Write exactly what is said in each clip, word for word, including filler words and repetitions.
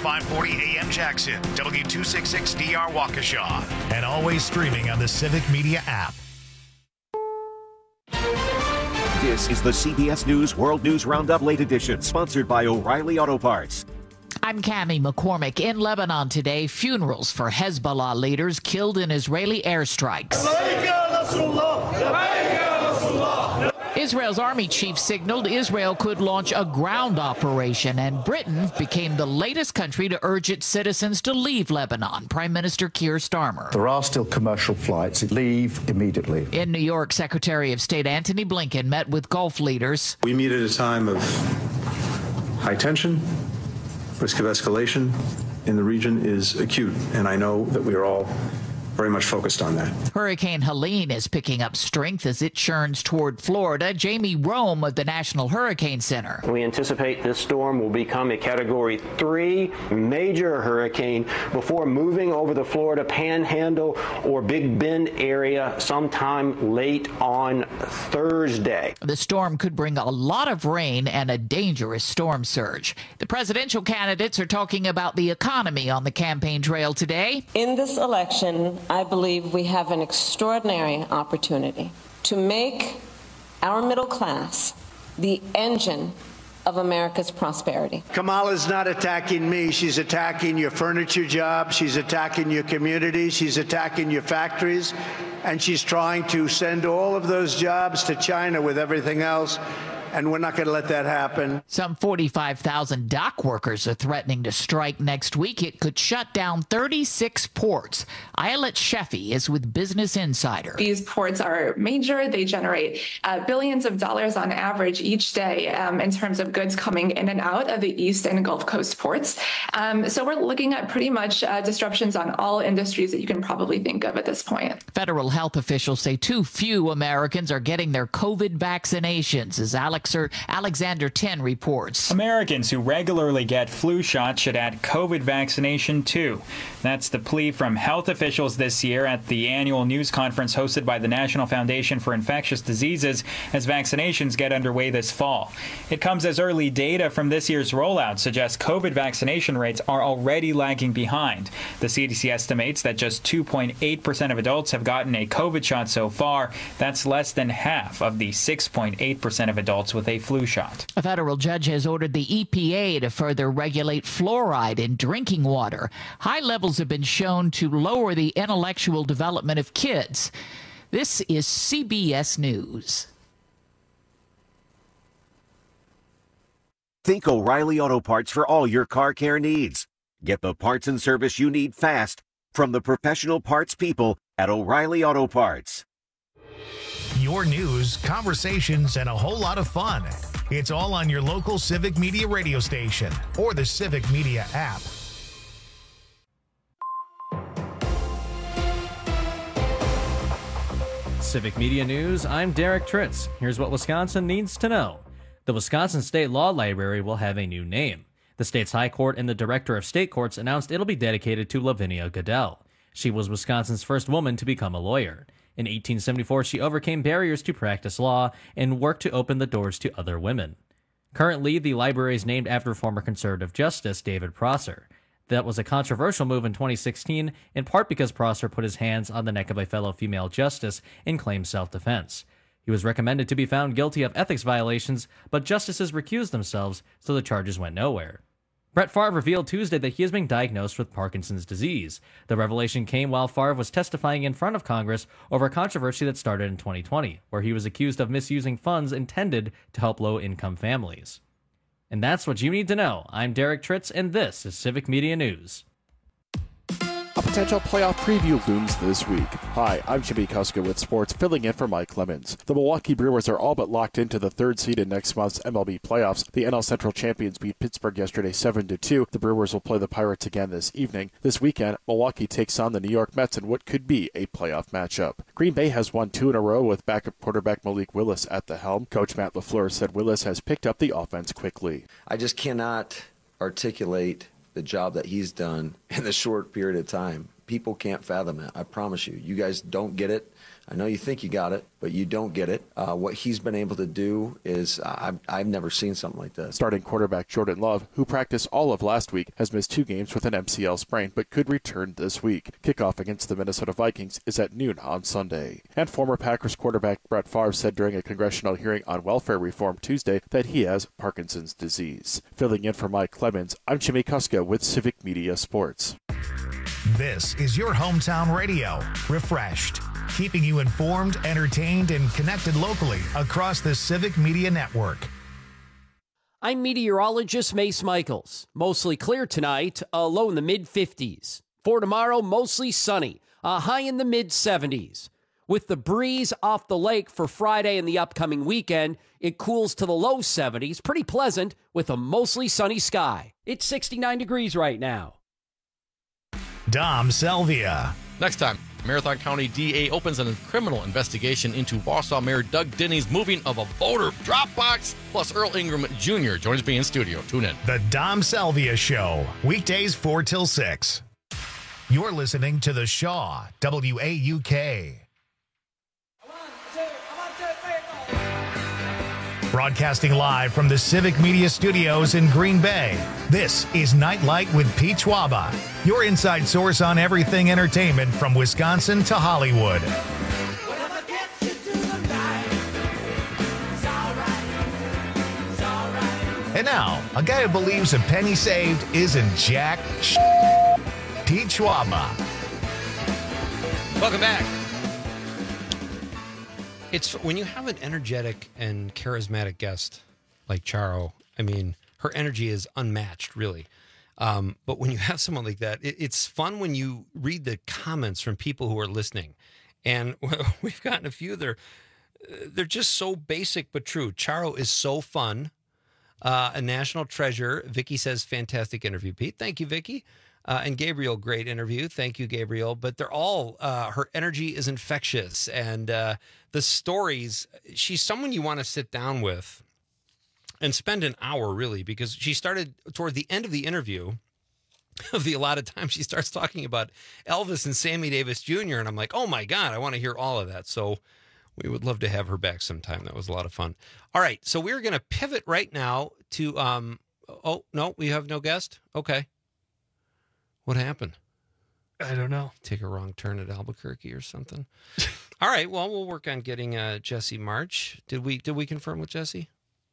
five forty A M Jackson, W two sixty-six D R Waukesha, and always streaming on the Civic Media app. This is the C B S News World News Roundup Late Edition, sponsored by O'Reilly Auto Parts. I'm Cammie McCormick. In Lebanon today, funerals for Hezbollah leaders killed in Israeli airstrikes. Israel's army chief signaled Israel could launch a ground operation, and Britain became the latest country to urge its citizens to leave Lebanon. Prime Minister Keir Starmer. There are still commercial flights. Leave immediately. In New York, Secretary of State Antony Blinken met with Gulf leaders. We meet at a time of high tension. Risk of escalation in the region is acute, and I know that we are all very much focused on that. Hurricane Helene is picking up strength as it churns toward Florida. Jamie Rome of the National Hurricane Center. We anticipate this storm will become a Category three major hurricane before moving over the Florida Panhandle or Big Bend area sometime late on Thursday. The storm could bring a lot of rain and a dangerous storm surge. The presidential candidates are talking about the economy on the campaign trail today. In this election, I believe we have an extraordinary opportunity to make our middle class the engine of America's prosperity. Kamala's not attacking me. She's attacking your furniture job. She's attacking your community. She's attacking your factories. And she's trying to send all of those jobs to China with everything else. And we're not going to let that happen. Some forty-five thousand dock workers are threatening to strike next week. It could shut down thirty-six ports. Ayelet Sheffi is with Business Insider. These ports are major. They generate uh, billions of dollars on average each day um, in terms of goods coming in and out of the East and Gulf Coast ports. Um, so we're looking at pretty much uh, disruptions on all industries that you can probably think of at this point. Federal health officials say too few Americans are getting their COVID vaccinations, as Alex Alexander Ten reports. Americans who regularly get flu shots should add COVID vaccination too. That's the plea from health officials this year at the annual news conference hosted by the National Foundation for Infectious Diseases as vaccinations get underway this fall. It comes as early data from this year's rollout suggests COVID vaccination rates are already lagging behind. The C D C estimates that just two point eight percent of adults have gotten a COVID shot so far. That's less than half of the six point eight percent of adults with a flu shot. A federal judge has ordered the E P A to further regulate fluoride in drinking water. High levels have been shown to lower the intellectual development of kids. This is C B S News. Think O'Reilly Auto Parts for all your car care needs. Get the parts and service you need fast from the professional parts people at O'Reilly Auto Parts. Your news, conversations, and a whole lot of fun. It's all on your local Civic Media radio station or the Civic Media app. Civic Media News, I'm Derek Tritz. Here's what Wisconsin needs to know. The Wisconsin State Law Library will have a new name. The state's High Court and the Director of State Courts announced it'll be dedicated to Lavinia Goodell. She was Wisconsin's first woman to become a lawyer. In eighteen seventy-four, she overcame barriers to practice law and worked to open the doors to other women. Currently, the library is named after former conservative Justice David Prosser. That was a controversial move in twenty sixteen, in part because Prosser put his hands on the neck of a fellow female justice and claimed self-defense. He was recommended to be found guilty of ethics violations, but justices recused themselves, so the charges went nowhere. Brett Favre revealed Tuesday that he is being diagnosed with Parkinson's disease. The revelation came while Favre was testifying in front of Congress over a controversy that started in twenty twenty, where he was accused of misusing funds intended to help low-income families. And that's what you need to know. I'm Derek Tritz, and this is Civic Media News. A potential playoff preview looms this week. Hi, I'm Jimmy Kuska with sports, filling in for Mike Lemons. The Milwaukee Brewers are all but locked into the third seed in next month's M L B playoffs. The N L Central champions beat Pittsburgh yesterday seven to two. The Brewers will play the Pirates again this evening. This weekend, Milwaukee takes on the New York Mets in what could be a playoff matchup. Green Bay has won two in a row with backup quarterback Malik Willis at the helm. Coach Matt LaFleur said Willis has picked up the offense quickly. I just cannot articulate the job that he's done in the short period of time. people can't fathom it. I promise you. You guys don't get it. I know you think you got it, but you don't get it. Uh, what he's been able to do is uh, I've, I've never seen something like this. Starting quarterback Jordan Love, who practiced all of last week, has missed two games with an M C L sprain, but could return this week. Kickoff against the Minnesota Vikings is at noon on Sunday. And former Packers quarterback Brett Favre said during a congressional hearing on welfare reform Tuesday that he has Parkinson's disease. Filling in for Mike Clemens, I'm Jimmy Kuska with Civic Media Sports. This is your hometown radio, Refreshed, keeping you informed, entertained, and connected locally across the Civic Media Network. I'm meteorologist Mace Michaels. Mostly clear tonight, a low in the mid fifties. For tomorrow, mostly sunny, a high in the mid seventies. With the breeze off the lake for Friday and the upcoming weekend, it cools to the low seventies, pretty pleasant with a mostly sunny sky. It's sixty-nine degrees right now. Dom Selvia. Next time, Marathon County D A opens a criminal investigation into Wausau Mayor Doug Denny's moving of a voter drop box. Plus, Earl Ingram Junior joins me in studio. Tune in. The Dom Selvia Show, weekdays four till six. You're listening to The Shaw, W A U K. Broadcasting live from the Civic Media Studios in Green Bay, this is Nightlight with Pete Schwaba, your inside source on everything entertainment from Wisconsin to Hollywood. And now, a guy who believes a penny saved isn't jack sh- Pete Schwaba. Welcome back. It's when you have an energetic and charismatic guest like Charo, I mean, her energy is unmatched, really. Um, but when you have someone like that, it, it's fun when you read the comments from people who are listening. And we've gotten a few. They're, they're just so basic but true. Charo is so fun. Uh, a national treasure. Vicky says, fantastic interview, Pete. Thank you, Vicky. Uh, and Gabriel, great interview. Thank you, Gabriel. But they're all, uh, her energy is infectious. And uh, the stories, she's someone you want to sit down with and spend an hour, really, because she started toward the end of the interview, of the allotted time, she starts talking about Elvis and Sammy Davis Junior And I'm like, oh, my God, I want to hear all of that. So we would love to have her back sometime. That was a lot of fun. All right, so we're going to pivot right now to, um, oh, no, we have no guest? Okay. What happened? I don't know. Take a wrong turn at Albuquerque or something. All right. Well, we'll work on getting uh, Jesse March. Did we did we confirm with Jesse?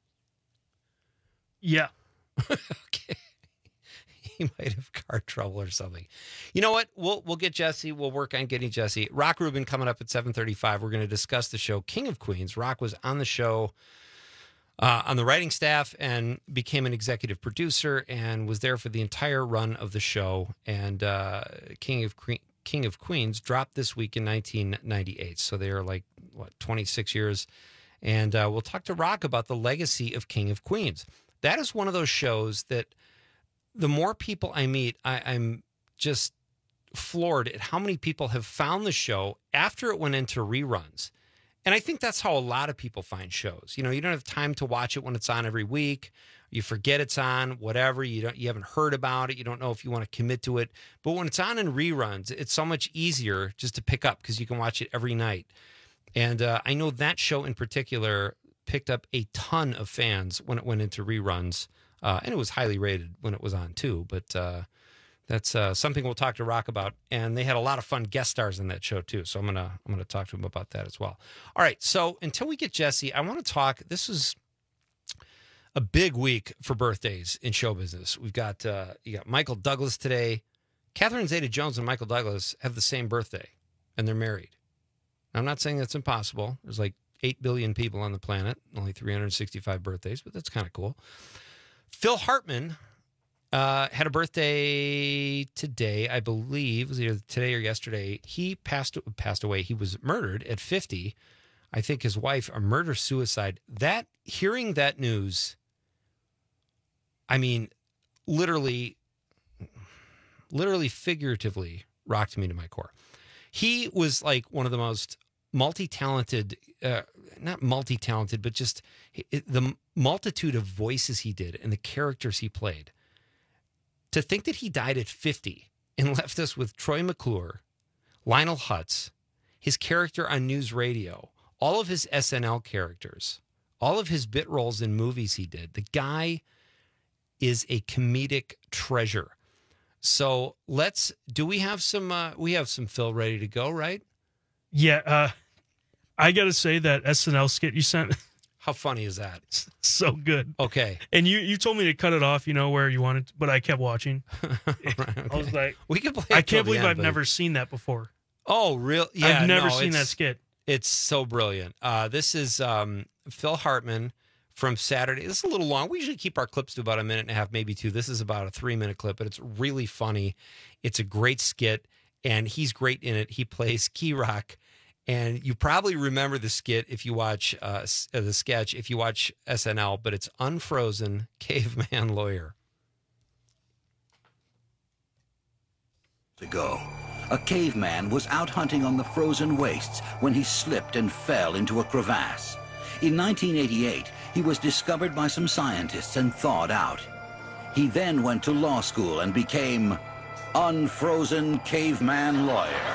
Yeah. Okay. He might have car trouble or something. You know what? We'll we'll get Jesse. We'll work on getting Jesse. Rock Rubin coming up at seven thirty-five. We're going to discuss the show King of Queens. Rock was on the show. Uh, on the writing staff and became an executive producer and was there for the entire run of the show. And uh, King of Que- King of Queens dropped this week in nineteen ninety-eight. So they are like, what, twenty-six years. And uh, we'll talk to Rock about the legacy of King of Queens. That is one of those shows that the more people I meet, I, I'm just floored at how many people have found the show after it went into reruns. And I think that's how a lot of people find shows. You know, you don't have time to watch it when it's on every week. You forget it's on, whatever. You don't, you haven't heard about it. You don't know if you want to commit to it. But when it's on in reruns, it's so much easier just to pick up because you can watch it every night. And uh, I know that show in particular picked up a ton of fans when it went into reruns. Uh, and it was highly rated when it was on too. But uh, that's uh, something we'll talk to Rock about. And they had a lot of fun guest stars in that show too. So I'm gonna I'm gonna talk to him about that as well. All right. So until we get Jesse, I want to talk. This is a big week for birthdays in show business. We've got uh, you got Michael Douglas today. Catherine Zeta-Jones and Michael Douglas have the same birthday, and they're married. Now, I'm not saying that's impossible. There's like eight billion people on the planet, only three hundred sixty-five birthdays, but that's kind of cool. Phil Hartman Uh, had a birthday today, I believe. It was either today or yesterday. He passed passed away. He was murdered at fifty. I think his wife, a murder-suicide. That, hearing that news, I mean, literally, literally figuratively rocked me to my core. He was like one of the most multi-talented, uh, not multi-talented, but just the multitude of voices he did and the characters he played. To think that he died at fifty and left us with Troy McClure, Lionel Hutz, his character on News Radio, all of his S N L characters, all of his bit roles in movies he did. The guy is a comedic treasure. So let's, do we have some, uh, we have some Phil ready to go, right? Yeah. Uh, I got to say that S N L skit you sent. How funny is that? So good. Okay. And you, you told me to cut it off, you know, where you wanted, but I kept watching. Right, okay. I was like, we could play I it till can't the believe end, I've but- never seen that before. Oh, real? Yeah, I've never no, seen that it's- skit. It's so brilliant. Uh, this is um, Phil Hartman from Saturday. This is a little long. We usually keep our clips to about a minute and a half, maybe two. This is about a three-minute clip, but it's really funny. It's a great skit, and he's great in it. He plays Key Rock, and you probably remember the skit if you watch uh, s- uh, the sketch, if you watch S N L, but it's Unfrozen Caveman Lawyer. Ago, a caveman was out hunting on the frozen wastes when he slipped and fell into a crevasse. In nineteen eighty-eight, he was discovered by some scientists and thawed out. He then went to law school and became Unfrozen Caveman Lawyer.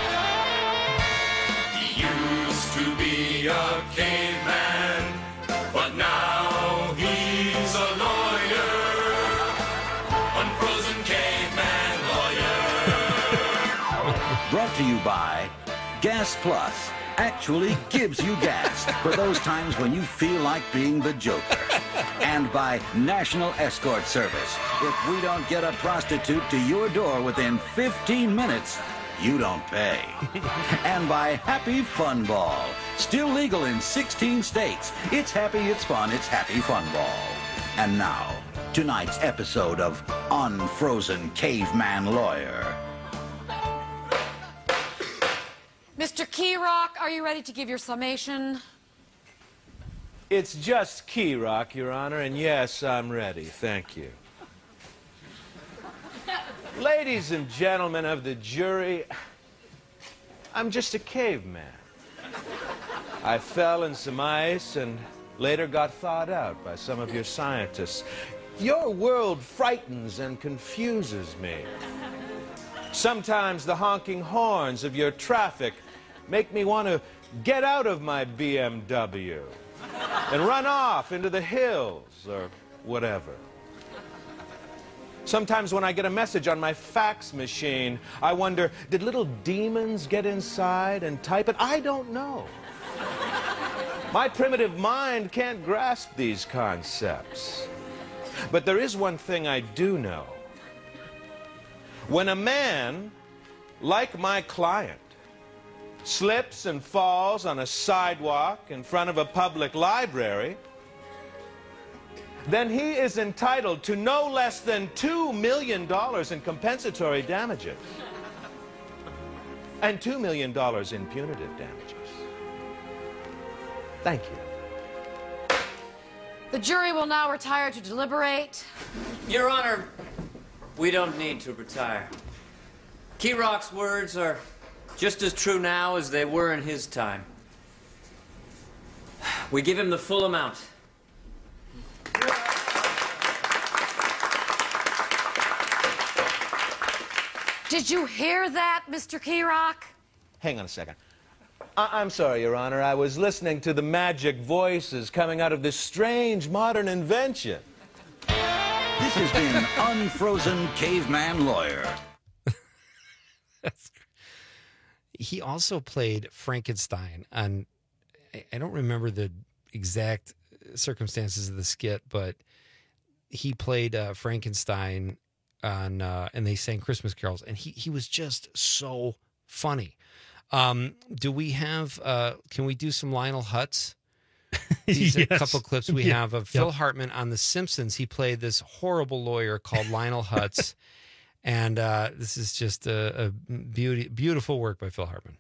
He used to be a caveman, but now he's a lawyer. Unfrozen Caveman Lawyer. Brought to you by Gas Plus. Actually gives you gas for those times when you feel like being the Joker. And by National Escort Service. If we don't get a prostitute to your door within fifteen minutes, you don't pay. And by Happy Fun Ball. Still legal in sixteen states. It's happy, it's fun, it's Happy Fun Ball. And now, tonight's episode of Unfrozen Caveman Lawyer. Mister Key Rock, are you ready to give your summation? It's just Key Rock, Your Honor, and yes, I'm ready. Thank you. Ladies and gentlemen of the jury, I'm just a caveman. I fell in some ice and later got thawed out by some of your scientists. Your world frightens and confuses me. Sometimes the honking horns of your traffic make me want to get out of my B M W and run off into the hills or whatever. Sometimes when I get a message on my fax machine, I wonder, did little demons get inside and type it? I don't know. My primitive mind can't grasp these concepts. But there is one thing I do know. When a man, like my client, slips and falls on a sidewalk in front of a public library, then he is entitled to no less than two million dollars in compensatory damages and two million dollars in punitive damages. Thank you. The jury will now retire to deliberate. Your Honor, we don't need to retire. Key Rock's words are just as true now as they were in his time. We give him the full amount. Did you hear that, Mister Key Rock? Hang on a second. I- I'm sorry, Your Honor. I was listening to the magic voices coming out of this strange modern invention. This has been Unfrozen Caveman Lawyer. He also played Frankenstein on, I- I don't remember the exact circumstances of the skit, but he played uh, Frankenstein on, uh, and they sang Christmas carols, and he, he was just so funny. Um, do we have, uh, can we do some Lionel Hutz? These Yes. are a couple clips we Yeah. have of Phil Yep. Hartman on The Simpsons. He played this horrible lawyer called Lionel Hutz. And uh, this is just a, a beauty, beautiful work by Phil Hartman.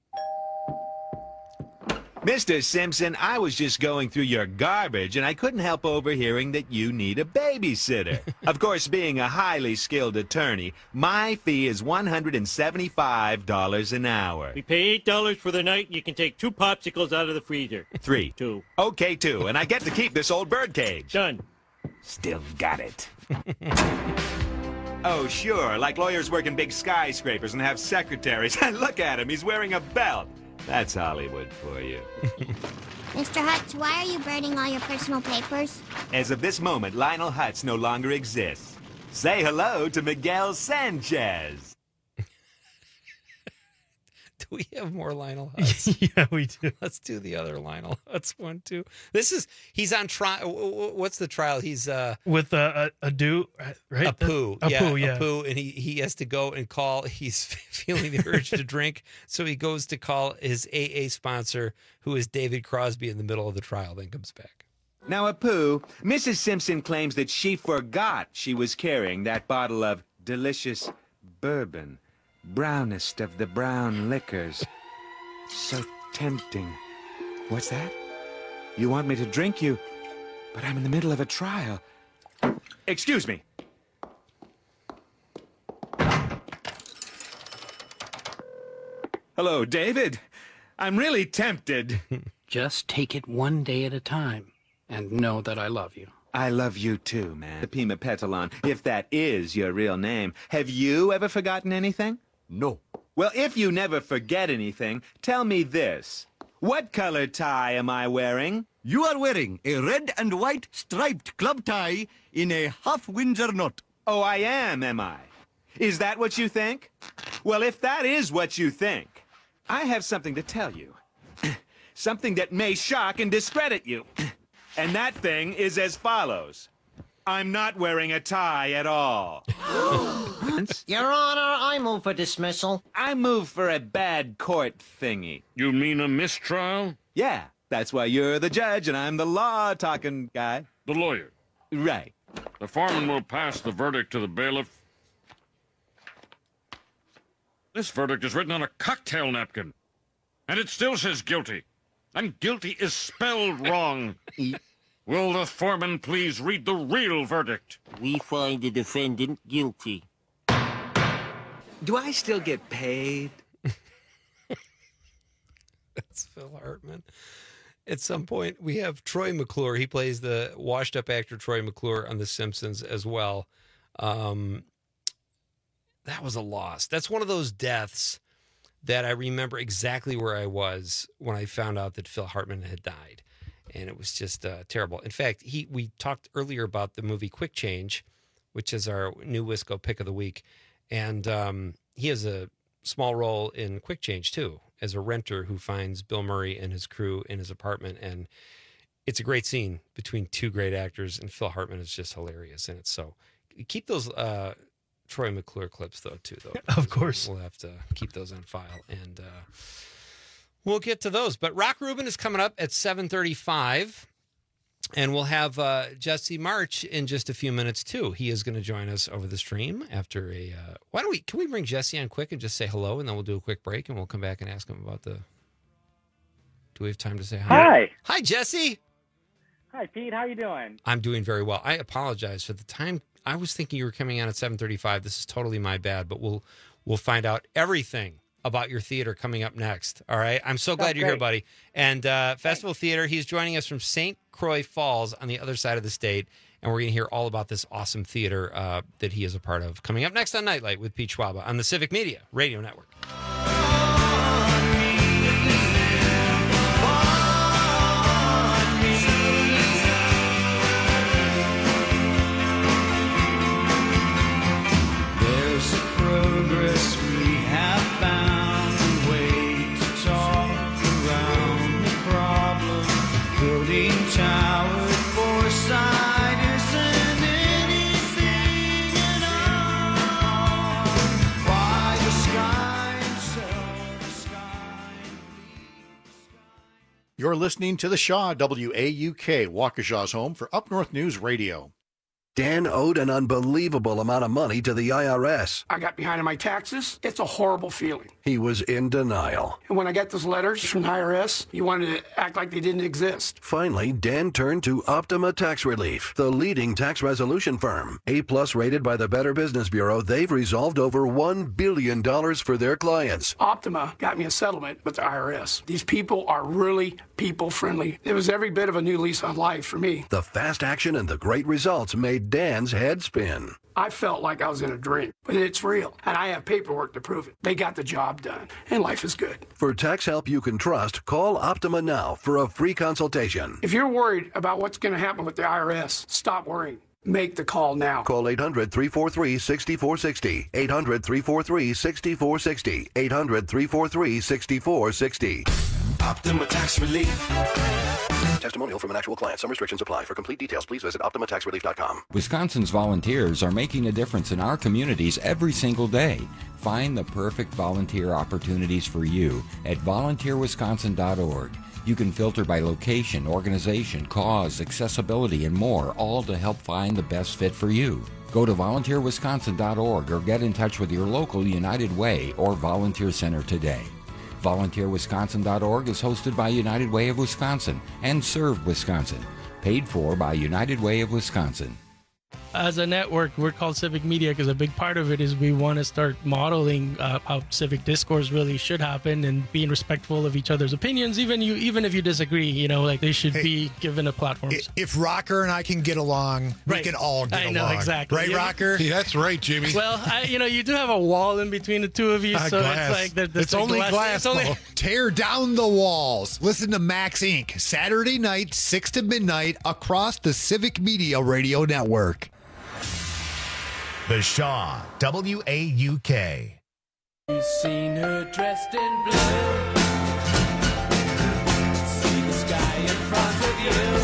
Mister Simpson, I was just going through your garbage, and I couldn't help overhearing that you need a babysitter. Of course, being a highly skilled attorney, my fee is one hundred seventy-five dollars an hour. We pay eight dollars for the night, and you can take two popsicles out of the freezer. Three. Two. Okay, two, and I get to keep this old bird cage. Done. Still got it. Oh, sure, like lawyers work in big skyscrapers and have secretaries. Look at him, he's wearing a belt. That's Hollywood for you. Mister Hutz, why are you burning all your personal papers? As of this moment, Lionel Hutz no longer exists. Say hello to Miguel Sanchez. Do we have more Lionel Hutz? Yeah, we do. Let's do the other Lionel Hutz one, too. This is, he's on trial. What's the trial? He's, uh... With uh, a, a do, right? Apu. A, yeah, Apu, yeah. Apu, and he, he has to go and call, he's feeling the urge to drink, so he goes to call his A A sponsor, who is David Crosby, in the middle of the trial, then comes back. Now, Apu, Missus Simpson claims that she forgot she was carrying that bottle of delicious bourbon. Brownest of the brown liquors. So tempting. What's that? You want me to drink you, but I'm in the middle of a trial. Excuse me. Hello, David. I'm really tempted. Just take it one day at a time and know that I love you. I love you too, man. Pima Petalon, if that is your real name. Have you ever forgotten anything? No. Well, if you never forget anything, tell me this. What color tie am I wearing? You are wearing a red and white striped club tie in a half Windsor knot. Oh, I am, am I? Is that what you think? Well, if that is what you think, I have something to tell you. Something that may shock and discredit you. And that thing is as follows. I'm not wearing a tie at all. Your Honor, I move for dismissal. I move for a bad court thingy. You mean a mistrial? Yeah, that's why you're the judge and I'm the law-talking guy. The lawyer. Right. The foreman will pass the verdict to the bailiff. This verdict is written on a cocktail napkin, and it still says guilty. And guilty is spelled wrong. Will the foreman please read the real verdict? We find the defendant guilty. Do I still get paid? That's Phil Hartman. At some point, we have Troy McClure. He plays the washed-up actor Troy McClure on The Simpsons as well. Um, that was a loss. That's one of those deaths that I remember exactly where I was when I found out that Phil Hartman had died. And it was just uh, terrible. In fact, he we talked earlier about the movie Quick Change, which is our new Wisco pick of the week. And um, he has a small role in Quick Change, too, as a renter who finds Bill Murray and his crew in his apartment. And it's a great scene between two great actors, and Phil Hartman is just hilarious in it. So keep those uh, Troy McClure clips, though, too, though. Of course. We'll have to keep those on file. And... Uh, We'll get to those. But Rock Rubin is coming up at seven thirty-five, and we'll have uh, Jesse March in just a few minutes, too. He is going to join us over the stream after a... Uh, why don't we... Can we bring Jesse on quick and just say hello, and then we'll do a quick break, and we'll come back and ask him about the... Do we have time to say hi? Hi. Hi, Jesse. Hi, Pete. How you doing? I'm doing very well. I apologize for the time. I was thinking you were coming on at seven thirty-five. This is totally my bad, but we'll we'll find out everything about your theater coming up next. All right. I'm so glad That's you're great. here, buddy. And uh, Festival Theater, he's joining us from Saint Croix Falls on the other side of the state. And we're going to hear all about this awesome theater uh, that he is a part of. Coming up next on Nightlight with Pete Schwaba on the Civic Media Radio Network. There's progress we have found, a way to talk around the problem. Building towers, foresight isn't anything at all. Why the sky and so the sky. You're listening to The Shaw, W A U K, Waukesha's home for Up North News Radio. Dan owed an unbelievable amount of money to the I R S. I got behind on my taxes. It's a horrible feeling. He was in denial. And when I got those letters from the I R S, you wanted to act like they didn't exist. Finally, Dan turned to Optima Tax Relief, the leading tax resolution firm. A-plus rated by the Better Business Bureau, they've resolved over one billion dollars for their clients. Optima got me a settlement with the I R S. These people are really people-friendly. It was every bit of a new lease on life for me. The fast action and the great results made made Dan's head spin. I felt like I was in a dream, but it's real, and I have paperwork to prove it. They got the job done, and life is good. For tax help you can trust, call Optima now for a free consultation. If you're worried about what's going to happen with the I R S, stop worrying. Make the call now. Call eight hundred, three four three, six four six zero. eight hundred, three four three, six four six zero. eight hundred, three four three, six four six zero. Optima Tax Relief. Testimonial from an actual client. Some restrictions apply. For complete details, please visit optima tax relief dot com. Wisconsin's volunteers are making a difference in our communities every single day. Find the perfect volunteer opportunities for you at volunteer wisconsin dot org. You can filter by location, organization, cause, accessibility, and more, all to help find the best fit for you. Go to volunteer wisconsin dot org or get in touch with your local United Way or Volunteer Center today. volunteer wisconsin dot org is hosted by United Way of Wisconsin and Serve Wisconsin, paid for by United Way of Wisconsin. As a network, we're called Civic Media because a big part of it is we want to start modeling uh, how civic discourse really should happen and being respectful of each other's opinions, even you, even if you disagree. You know, like they should Hey, be given a platform. If Rocker and I can get along, we Right. can all get I along. know, exactly. Right, Yeah. Rocker? Yeah, that's right, Jimmy. Well, I, you know, you do have a wall in between the two of you, Uh, so glass. it's like there- there's it's a only glass. glass. It's only- Paul. Tear down the walls. Listen to Max Incorporated. Saturday night, six to midnight, across the Civic Media Radio Network. The Shaw, W A U K. You've seen her dressed in blue. See the sky in front of you.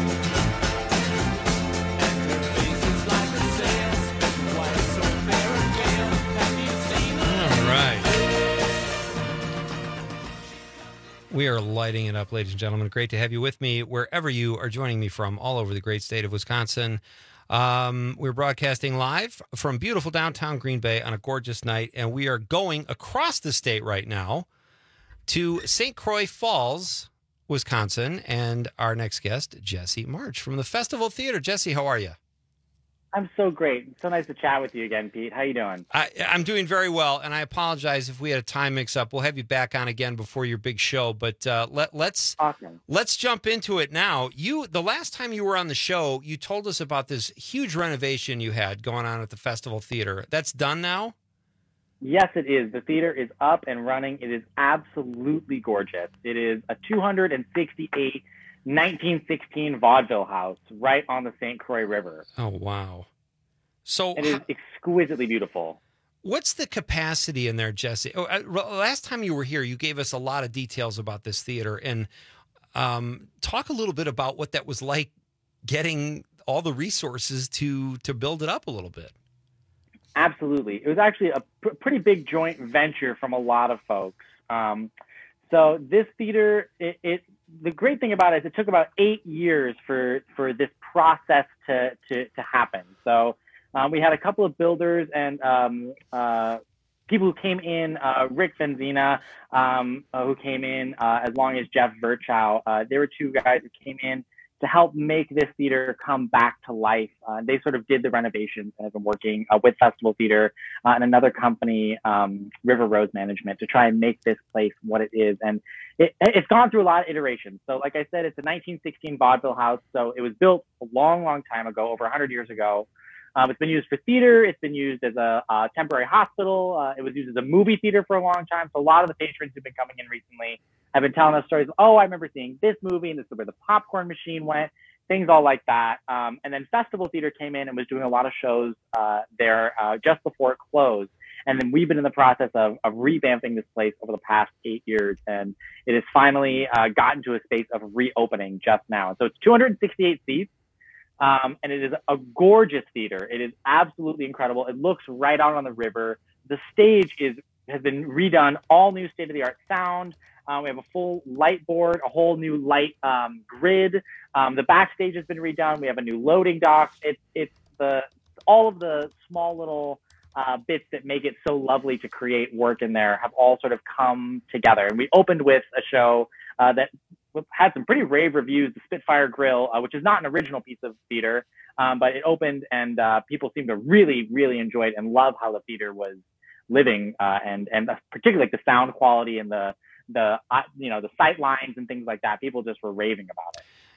And her face is like a sail. Why so fair and pale? Have you seen her? All right. We are lighting it up, ladies and gentlemen. Great to have you with me wherever you are joining me from all over the great state of Wisconsin. Um, we're broadcasting live from beautiful downtown Green Bay on a gorgeous night, and we are going across the state right now to Saint Croix Falls, Wisconsin, and our next guest, Jesse March from the Festival Theater. Jesse, how are you? I'm so great. So nice to chat with you again, Pete. How you doing? I, I'm doing very well, and I apologize if we had a time mix-up. We'll have you back on again before your big show, but uh, let, let's awesome. let's jump into it now. You, the last time you were on the show, you told us about this huge renovation you had going on at the Festival Theater. That's done now? Yes, it is. The theater is up and running. It is absolutely gorgeous. It is a two hundred sixty-eight nineteen sixteen vaudeville house right on the Saint Croix River. Oh, wow. So it is exquisitely beautiful. What's the capacity in there, Jesse? Oh, uh, last time you were here, you gave us a lot of details about this theater, and um, talk a little bit about what that was like getting all the resources to to build it up a little bit. Absolutely. It was actually a pr- pretty big joint venture from a lot of folks. Um, so this theater, it, it the great thing about it is it took about eight years for for this process to to, to happen. So um, we had a couple of builders and um, uh, people who came in, uh, Rick Benzina, um, uh, who came in, uh, as long as Jeff Virchow. Uh, there were two guys who came in to help make this theater come back to life. Uh, they sort of did the renovations and have been working uh, with Festival Theater uh, and another company, um, River Rose Management, to try and make this place what it is. And it, it's gone through a lot of iterations. So like I said, it's a nineteen sixteen vaudeville house. So it was built a long, long time ago, over one hundred years ago. Um, it's been used for theater. It's been used as a, a temporary hospital. Uh, it was used as a movie theater for a long time. So a lot of the patrons who've been coming in recently have been telling us stories. Oh, I remember seeing this movie, and this is where the popcorn machine went. Things all like that. Um, and then Festival Theater came in and was doing a lot of shows uh, there uh, just before it closed. And then we've been in the process of, of revamping this place over the past eight years. And it has finally uh, gotten to a space of reopening just now. And so it's two hundred sixty-eight seats. Um, and it is a gorgeous theater. It is absolutely incredible. It looks right out on the river. The stage is has been redone, all new state-of-the-art sound. Uh, we have a full light board, a whole new light um, grid. Um, the backstage has been redone. We have a new loading dock. It's it's the all of the small little uh, bits that make it so lovely to create work in there have all sort of come together. And we opened with a show uh, that had some pretty rave reviews, the Spitfire Grill, uh, which is not an original piece of theater, um, but it opened and uh, people seemed to really, really enjoy it and love how the theater was living, uh, and and particularly like the sound quality and the the uh, you know the sight lines and things like that. People just were raving about it.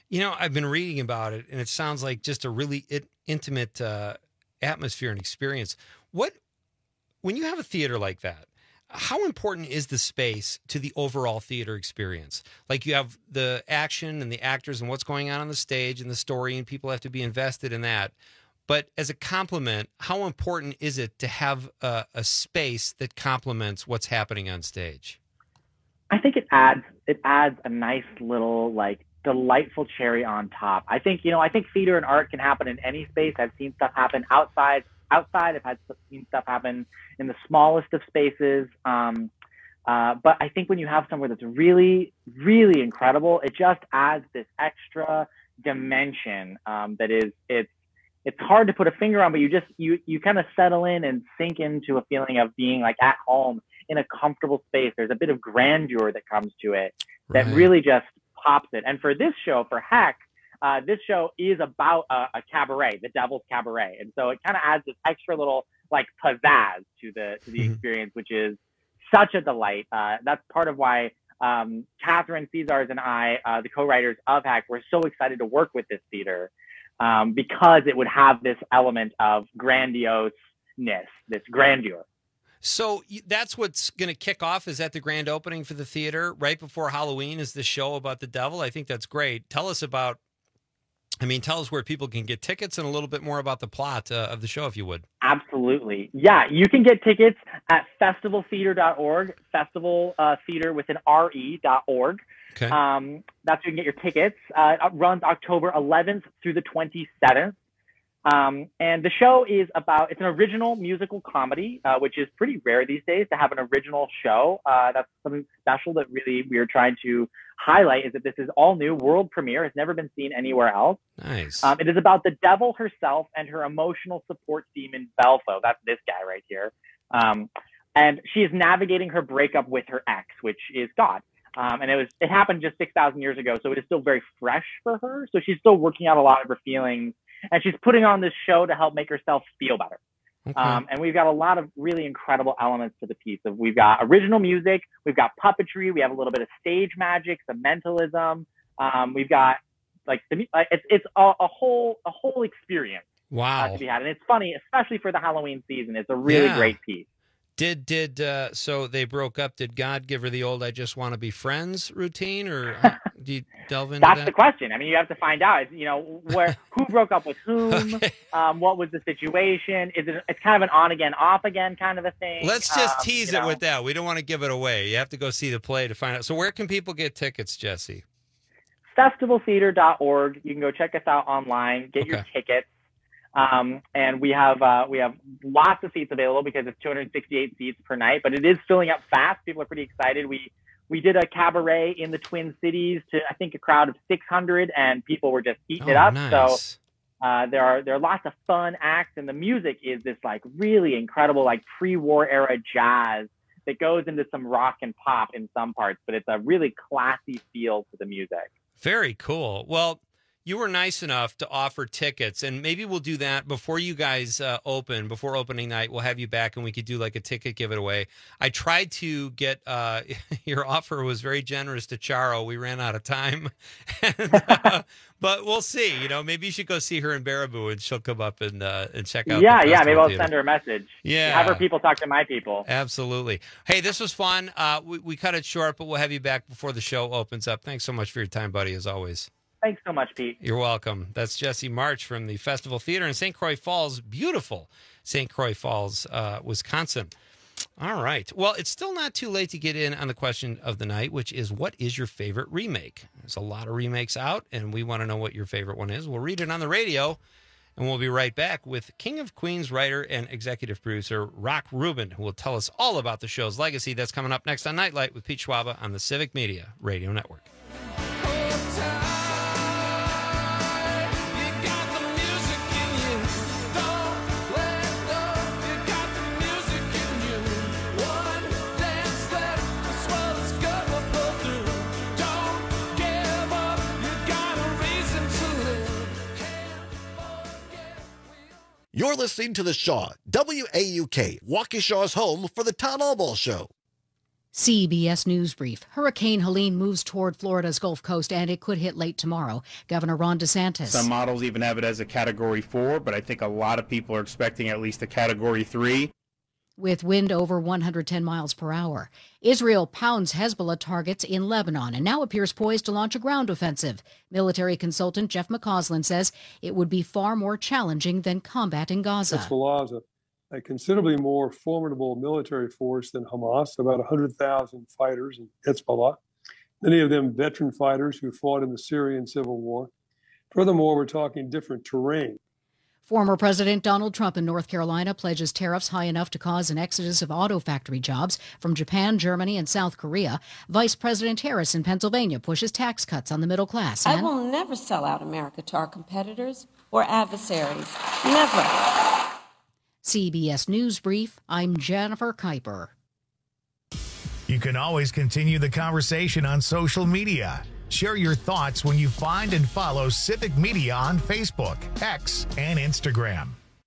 You know, I've been reading about it, and it sounds like just a really it, intimate uh, atmosphere and experience. What, when you have a theater like that, how important is the space to the overall theater experience? Like you have the action and the actors and what's going on on the stage and the story, and people have to be invested in that. But as a complement, how important is it to have a, a space that complements what's happening on stage? I think it adds it adds a nice little like delightful cherry on top. I think, you know, I think theater and art can happen in any space. I've seen stuff happen outside. Outside, I've had seen stuff happen in the smallest of spaces. Um, uh, but I think when you have somewhere that's really, really incredible, it just adds this extra dimension um, that is, it's, it's hard to put a finger on, but you just, you, you kind of settle in and sink into a feeling of being like at home in a comfortable space. There's a bit of grandeur that comes to it that Right. really just pops it. And for this show, for Heck, Uh, this show is about a, a cabaret, the Devil's Cabaret, and so it kind of adds this extra little like pizzazz to the to the Mhm. experience, which is such a delight. Uh, that's part of why um, Catherine Caesars and I, uh, the co-writers of Heck, were so excited to work with this theater um, because it would have this element of grandioseness, this grandeur. So y- that's what's going to kick off is at the grand opening for the theater right before Halloween is the show about the devil. I think that's great. Tell us about, I mean, tell us where people can get tickets and a little bit more about the plot uh, of the show, if you would. Absolutely. Yeah, you can get tickets at festival theater dot org, festival uh, theater with an R E dot org. Okay. Um, that's where you can get your tickets. Uh, it runs October eleventh through the twenty-seventh. Um, and the show is about, it's an original musical comedy, uh, which is pretty rare these days to have an original show. Uh, that's something special that really we're trying to highlight is that this is all new, world premiere, has never been seen anywhere else. Nice. Um, it is about the devil herself and her emotional support demon, Belpho. That's this guy right here. Um, and she is navigating her breakup with her ex, which is God. Um, and it was it happened just six thousand years ago, so it is still very fresh for her. So she's still working out a lot of her feelings, and she's putting on this show to help make herself feel better. Okay. Um, and we've got a lot of really incredible elements to the piece. Of we've got original music, we've got puppetry, we have a little bit of stage magic, some mentalism. Um, we've got like the, uh, it's it's a, a whole a whole experience uh, Wow. to be had, and it's funny, especially for the Halloween season. It's a really Yeah. great piece. Did, did, uh, so they broke up. Did God give her the old I just want to be friends routine, or uh, do you delve into That's that? the question. I mean, you have to find out, you know, where who broke up with whom, Okay. um, what was the situation? Is it? It's kind of an on again, off again kind of a thing. Let's just Um, tease you it know. with that. We don't want to give it away. You have to go see the play to find out. So where can people get tickets, Jesse? festival theater dot org. You can go check us out online, get your Okay. tickets. Um, and we have uh, we have lots of seats available because it's two hundred sixty-eight seats per night, but it is filling up fast. People are pretty excited. We we did a cabaret in the Twin Cities to I think a crowd of six hundred, and people were just eating it Oh, up. nice. So uh, there are there are lots of fun acts, and the music is this like really incredible like pre-war era jazz that goes into some rock and pop in some parts, but it's a really classy feel to the music. Very cool. Well, you were nice enough to offer tickets, and maybe we'll do that before you guys uh, open, before opening night. We'll have you back, and we could do like a ticket giveaway. I tried to get uh, your offer was very generous to Charo. We ran out of time, and, uh, but we'll see. You know, maybe you should go see her in Baraboo, and she'll come up and uh, and check out. Yeah, the yeah. festival Maybe I'll theater. send her a message. Yeah. Have her people talk to my people. Absolutely. Hey, this was fun. Uh, we, we cut it short, but we'll have you back before the show opens up. Thanks so much for your time, buddy, as always. Thanks so much, Pete. You're welcome. That's Jesse March from the Festival Theater in Saint Croix Falls, beautiful Saint Croix Falls, uh, Wisconsin. All right. Well, it's still not too late to get in on the question of the night, which is, what is your favorite remake? There's a lot of remakes out, and we want to know what your favorite one is. We'll read it on the radio, and we'll be right back with King of Queens writer and executive producer Rock Rubin, who will tell us all about the show's legacy. That's coming up next on Nightlight with Pete Schwaba on the Civic Media Radio Network. You're listening to The Shaw, W A U K, Waukesha's home for the Town Hall Ball Show. C B S News Brief. Hurricane Helene moves toward Florida's Gulf Coast, and it could hit late tomorrow. Governor Ron DeSantis. Some models even have it as a Category four, but I think a lot of people are expecting at least a Category three. With wind over one hundred ten miles per hour. Israel pounds Hezbollah targets in Lebanon and now appears poised to launch a ground offensive. Military consultant Jeff McCausland says it would be far more challenging than combat in Gaza. Hezbollah is a a considerably more formidable military force than Hamas, about one hundred thousand fighters in Hezbollah, many of them veteran fighters who fought in the Syrian civil war. Furthermore, we're talking different terrain. Former President Donald Trump in North Carolina pledges tariffs high enough to cause an exodus of auto factory jobs from Japan, Germany, and South Korea. Vice President Harris in Pennsylvania pushes tax cuts on the middle class. I will never sell out America to our competitors or adversaries. Never. C B S News Brief, I'm Jennifer Kuiper. You can always continue the conversation on social media. Share your thoughts when you find and follow Civic Media on Facebook, X, and Instagram.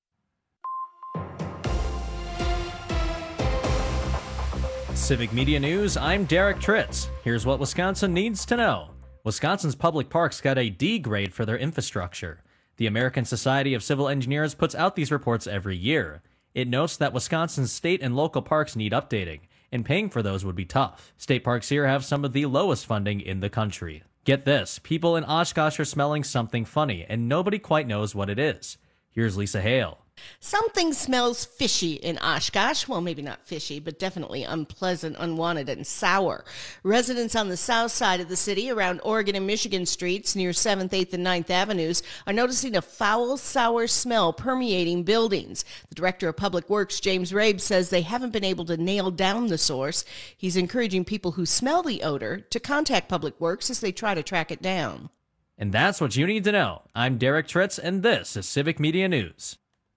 Civic Media News, I'm Derek Tritz. Here's what Wisconsin needs to know. Wisconsin's public parks got a D grade for their infrastructure. The American Society of Civil Engineers puts out these reports every year. It notes that Wisconsin's state and local parks need updating, and paying for those would be tough. State parks here have some of the lowest funding in the country. Get this, people in Oshkosh are smelling something funny, and nobody quite knows what it is. Here's Lisa Hale. Something smells fishy in Oshkosh. Well, maybe not fishy, but definitely unpleasant, unwanted, and sour. Residents on the south side of the city around Oregon and Michigan streets near seventh, eighth, and ninth Avenues are noticing a foul, sour smell permeating buildings. The Director of Public Works, James Rabe, says they haven't been able to nail down the source. He's encouraging people who smell the odor to contact Public Works as they try to track it down. And that's what you need to know. I'm Derek Tritz, and this is Civic Media News.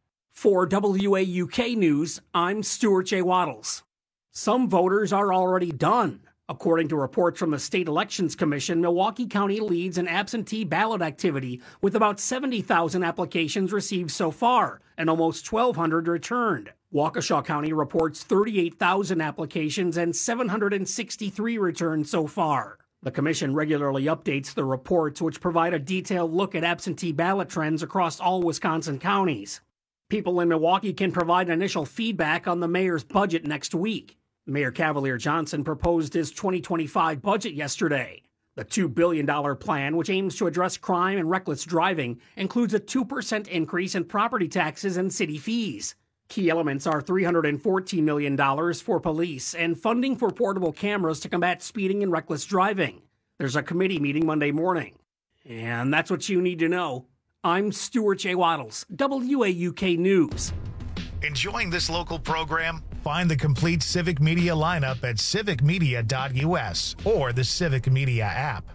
For W A U K News, I'm Stuart J. Waddles. Some voters are already done. According to reports from the State Elections Commission, Milwaukee County leads in absentee ballot activity with about seventy thousand applications received so far and almost twelve hundred returned. Waukesha County reports thirty-eight thousand applications and seven hundred sixty-three returned so far. The commission regularly updates the reports, which provide a detailed look at absentee ballot trends across all Wisconsin counties. People in Milwaukee can provide initial feedback on the mayor's budget next week. Mayor Cavalier Johnson proposed his twenty twenty-five budget yesterday. The two billion dollars plan, which aims to address crime and reckless driving, includes a two percent increase in property taxes and city fees. Key elements are three hundred fourteen million dollars for police and funding for portable cameras to combat speeding and reckless driving. There's a committee meeting Monday morning. And that's what you need to know. I'm Stuart J. Waddles, W A U K News. Enjoying this local program? Find the complete Civic Media lineup at civic media dot U S or the Civic Media app.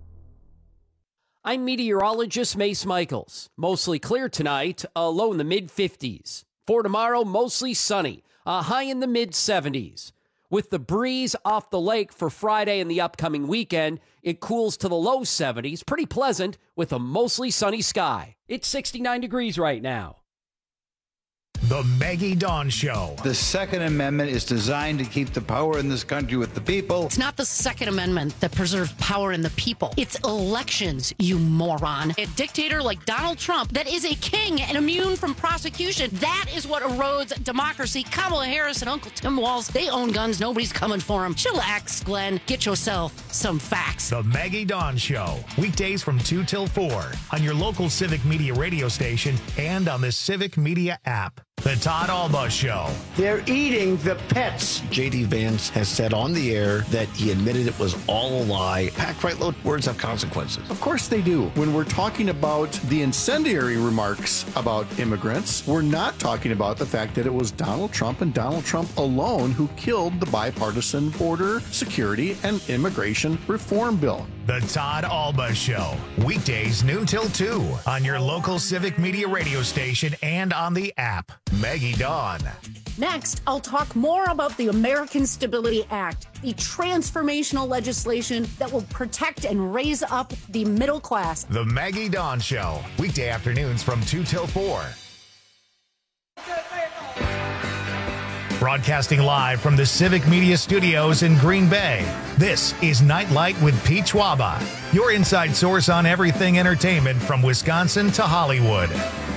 I'm meteorologist Mace Michaels. Mostly clear tonight, a low in the mid fifties. For tomorrow, mostly sunny, a high in the mid seventies. With the breeze off the lake for Friday and the upcoming weekend, it cools to the low seventies, pretty pleasant with a mostly sunny sky. It's sixty-nine degrees right now. The Maggie Dawn Show. The Second Amendment is designed to keep the power in this country with the people. It's not the Second Amendment that preserves power in the people. It's elections, you moron. A dictator like Donald Trump that is a king and immune from prosecution. That is what erodes democracy. Kamala Harris and Uncle Tim Walz, they own guns. Nobody's coming for them. Chillax, Glenn. Get yourself some facts. The Maggie Dawn Show. Weekdays from two till four on your local Civic Media radio station and on the Civic Media app. The Todd Alba Show. They're eating the pets. J D. Vance has said on the air that he admitted it was all a lie. Packed right load words have consequences. Of course they do. When we're talking about the incendiary remarks about immigrants, we're not talking about the fact that it was Donald Trump and Donald Trump alone who killed the bipartisan border security and immigration reform bill. The Todd Alba Show. Weekdays noon till two on your local Civic Media radio station and on the app. Maggie Dawn. Next, I'll talk more about the American Stability Act, the transformational legislation that will protect and raise up the middle class. The Maggie Dawn Show. Weekday afternoons from two till four. Broadcasting live from the Civic Media Studios in Green Bay, this is Nightlight with Pete Schwaba, your inside source on everything entertainment from Wisconsin to Hollywood.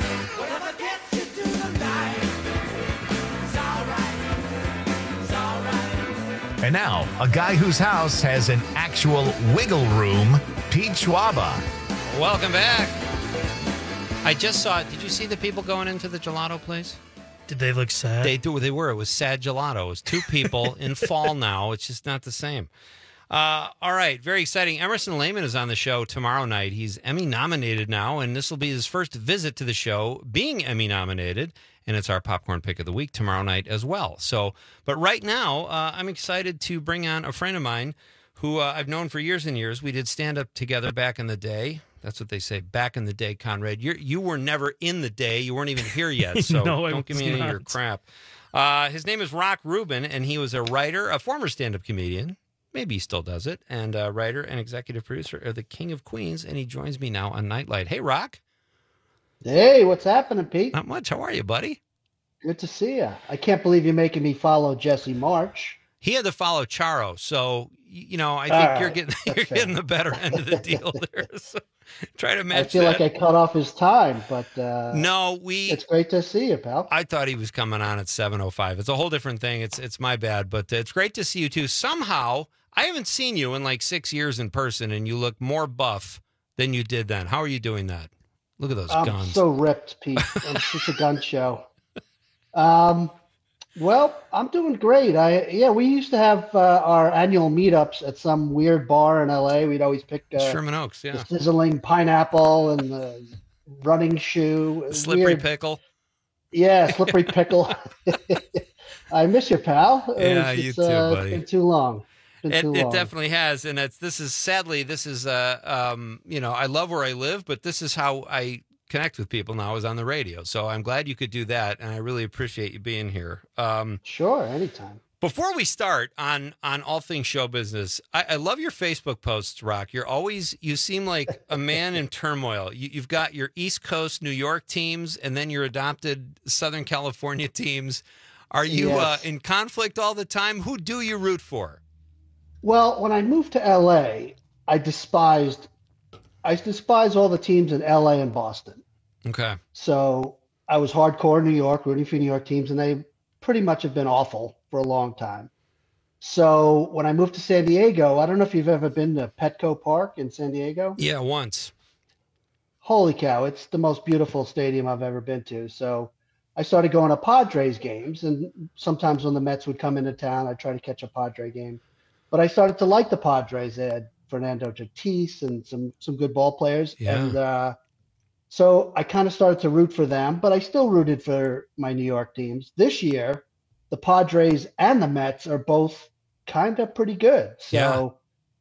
And now, a guy whose house has an actual wiggle room, Pete Schwaba. Welcome back. I just saw it. Did you see the people going into the gelato place? Did they look sad? They do. They were. It was sad gelato. It was two people in fall now. It's just not the same. Uh, all right. Very exciting. Emerson Lehman is on the show tomorrow night. He's Emmy nominated now, and this will be his first visit to the show being Emmy nominated. And it's our popcorn pick of the week tomorrow night as well. So, but right now, uh, I'm excited to bring on a friend of mine who uh, I've known for years and years. We did stand up together back in the day. That's what they say, back in the day, Conrad. You you were never in the day. You weren't even here yet, so no, don't give me any of your crap. Uh, his name is Rock Rubin, and he was a writer, a former stand-up comedian. Maybe he still does it, and a writer and executive producer of The King of Queens, and he joins me now on Nightlight. Hey, Rock. Hey, what's happening, Pete? Not much. How are you, buddy? Good to see you. I can't believe you're making me follow Jesse March. He had to follow Charo, so you know I think All you're right. getting you're getting the better end of the deal there. So try to match. I feel that. like I cut off his time, but uh, no, we. It's great to see you, pal. I thought he was coming on at seven oh five. It's a whole different thing. It's it's my bad, but it's great to see you too. Somehow, I haven't seen you in like six years in person, and you look more buff than you did then. How are you doing that? Look at those I'm guns. so ripped, Pete. It's just a gun show. Um, well, I'm doing great. I yeah, we used to have uh, our annual meetups at some weird bar in L A. We'd always pick uh, Sherman Oaks, yeah. the sizzling pineapple and the running shoe, The slippery weird- pickle. Yeah, slippery pickle. I miss you, pal. Yeah, It's- you it's, too, uh, buddy. It's been too long. It's been It, too it long. definitely has, and it's this is sadly this is uh um you know I love where I live, but this is how I connect with people now is on the radio. So I'm glad you could do that, and I really appreciate you being here. Um, sure, anytime. Before we start on on all things show business, I, I love your Facebook posts, Rock. You're always you seem like a man in turmoil. You, you've got your East Coast New York teams, and then your adopted Southern California teams. Are you Yes. uh, in conflict all the time? Who do you root for? Well, when I moved to L A, I despised I despise all the teams in L A and Boston. Okay. So I was hardcore in New York, rooting for New York teams, and they pretty much have been awful for a long time. So when I moved to San Diego, I don't know if you've ever been to Petco Park in San Diego. Yeah, once. Holy cow, it's the most beautiful stadium I've ever been to. So I started going to Padres games, and sometimes when the Mets would come into town, I'd try to catch a Padre game. But I started to like the Padres. They had Fernando Tatis and some some good ball players. Yeah. And uh, so I kind of started to root for them, but I still rooted for my New York teams. This year, the Padres and the Mets are both kind of pretty good. So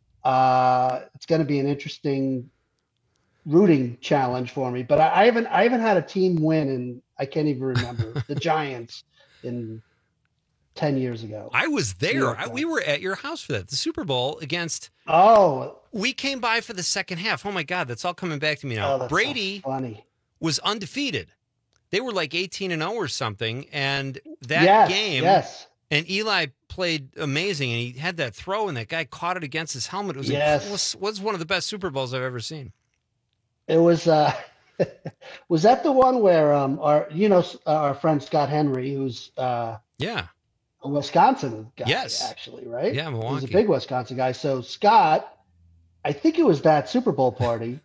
uh, it's going to be an interesting rooting challenge for me. But I, I haven't I haven't had a team win, and I can't even remember the Giants in ten years ago. I was New there. York I, we were at your house for that. The Super Bowl against. Oh, we came by for the second half. Oh my God, that's all coming back to me now. Oh, that's so Brady funny. was undefeated. They were like eighteen and zero or something, and that Yes, game. yes. And Eli played amazing, and he had that throw, and that guy caught it against his helmet. It was Yes. inc- was, was one of the best Super Bowls I've ever seen. It was uh was that the one where um our you know our friend Scott Henry, who's uh Yeah. a Wisconsin guy, Yes. actually, right? Yeah, He's Milwaukee. a big Wisconsin guy. So Scott, I think it was that Super Bowl party.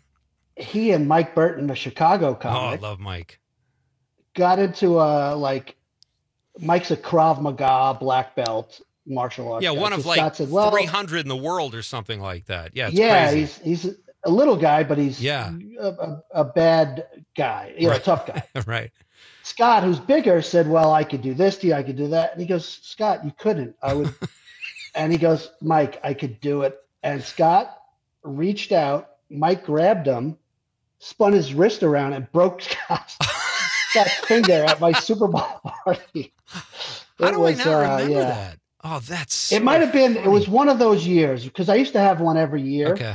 He and Mike Burton, a Chicago Oh, I comic, love Mike. got into a like Mike's a Krav Maga black belt martial arts. Yeah, guy. one So of like Scott said, well, three hundred in the world or something like that. Yeah, it's yeah, crazy. he's he's a little guy, but he's Yeah. a, a, a bad guy, you know, Right. a tough guy. right. Scott, who's bigger, said, well, I could do this to you, I could do that. And he goes, Scott, you couldn't. I would. And he goes, Mike, I could do it. And Scott reached out. Mike grabbed him, spun his wrist around, and broke Scott's, Scott's finger at my Super Bowl party. How It do was, I not uh, remember yeah. that? Oh, that's It so might have been, it funny. was one of those years because I used to have one every year. Okay.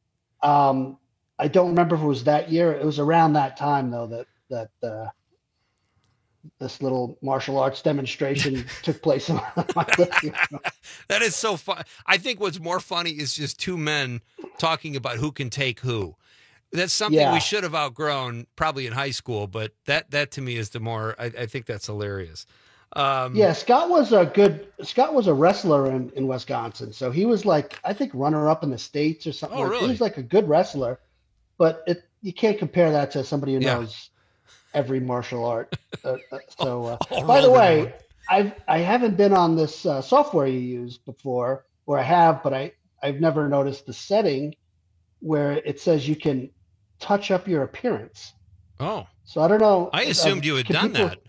Um, I don't remember if it was that year. It was around that time though that that uh, this little martial arts demonstration took place on my living room. That is so fun. I think what's more funny is just two men talking about who can take who. That's something Yeah. we should have outgrown probably in high school, but that that to me is the more, I, I think that's hilarious. Um, Yeah, Scott was a good Scott was a wrestler in, in Wisconsin. So he was like, I think runner up in the States or something. Oh, like, really? He was like a good wrestler, but it you can't compare that to somebody who Yeah. knows every martial art. Uh, uh, so uh, All by the rolled in way, one. I've I haven't been on this uh, software you used before, or I have, but I I've never noticed the setting where it says you can touch up your appearance. Oh, So I don't know. I uh, assumed you had can done people- that.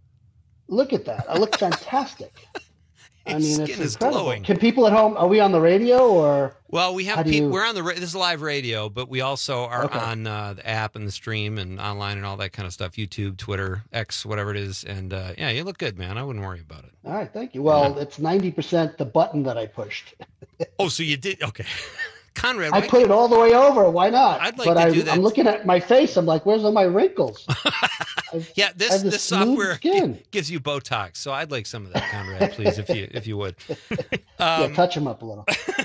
Look at that. I look fantastic. I His mean, it's skin is incredible. glowing. Can people at home, are we on the radio or? Well, we How have do people. you- We're on the. ra- This is live radio, but we also are Okay. on uh, the app and the stream and online and all that kind of stuff. YouTube, Twitter, X, whatever it is. And uh, yeah, you look good, man. I wouldn't worry about it. All right, thank you. Well, it's ninety percent the button that I pushed. Oh, so you did? Okay, Conrad. I why- put it all the way over. Why not? I'd like but to I, do that. I'm looking at my face. I'm like, where's all my wrinkles? Yeah, I this have this this smooth software skin. gives you Botox, so I'd like some of that, Conrad, please, if you if you would. yeah, Um, touch them up a little.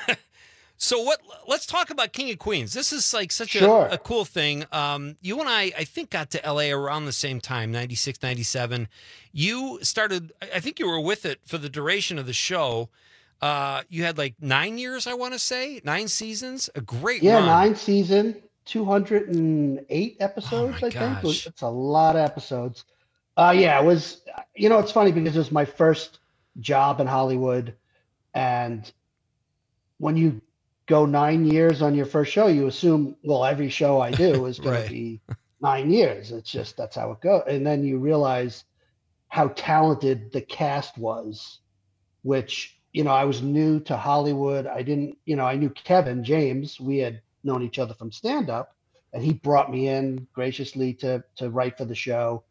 So what? Let's talk about King of Queens. This is like such Sure. a, a cool thing. Um, you and I, I think, got to L A around the same time, ninety-six, ninety-seven. You started. I I think you were with it for the duration of the show. Uh, you had like nine years, I want to say, nine seasons. A great Yeah, run. nine season, two hundred eight episodes, Oh my I think. gosh. It's a lot of episodes. Uh, yeah, it was, you know, it's funny because it was my first job in Hollywood. And when you go nine years on your first show, you assume, well, every show I do is going Right. to be nine years. It's just, that's how it goes. And then you realize how talented the cast was, which, you know, I was new to Hollywood. I didn't, you know, I knew Kevin James. We had known each other from stand up, and he brought me in graciously to to write for the show.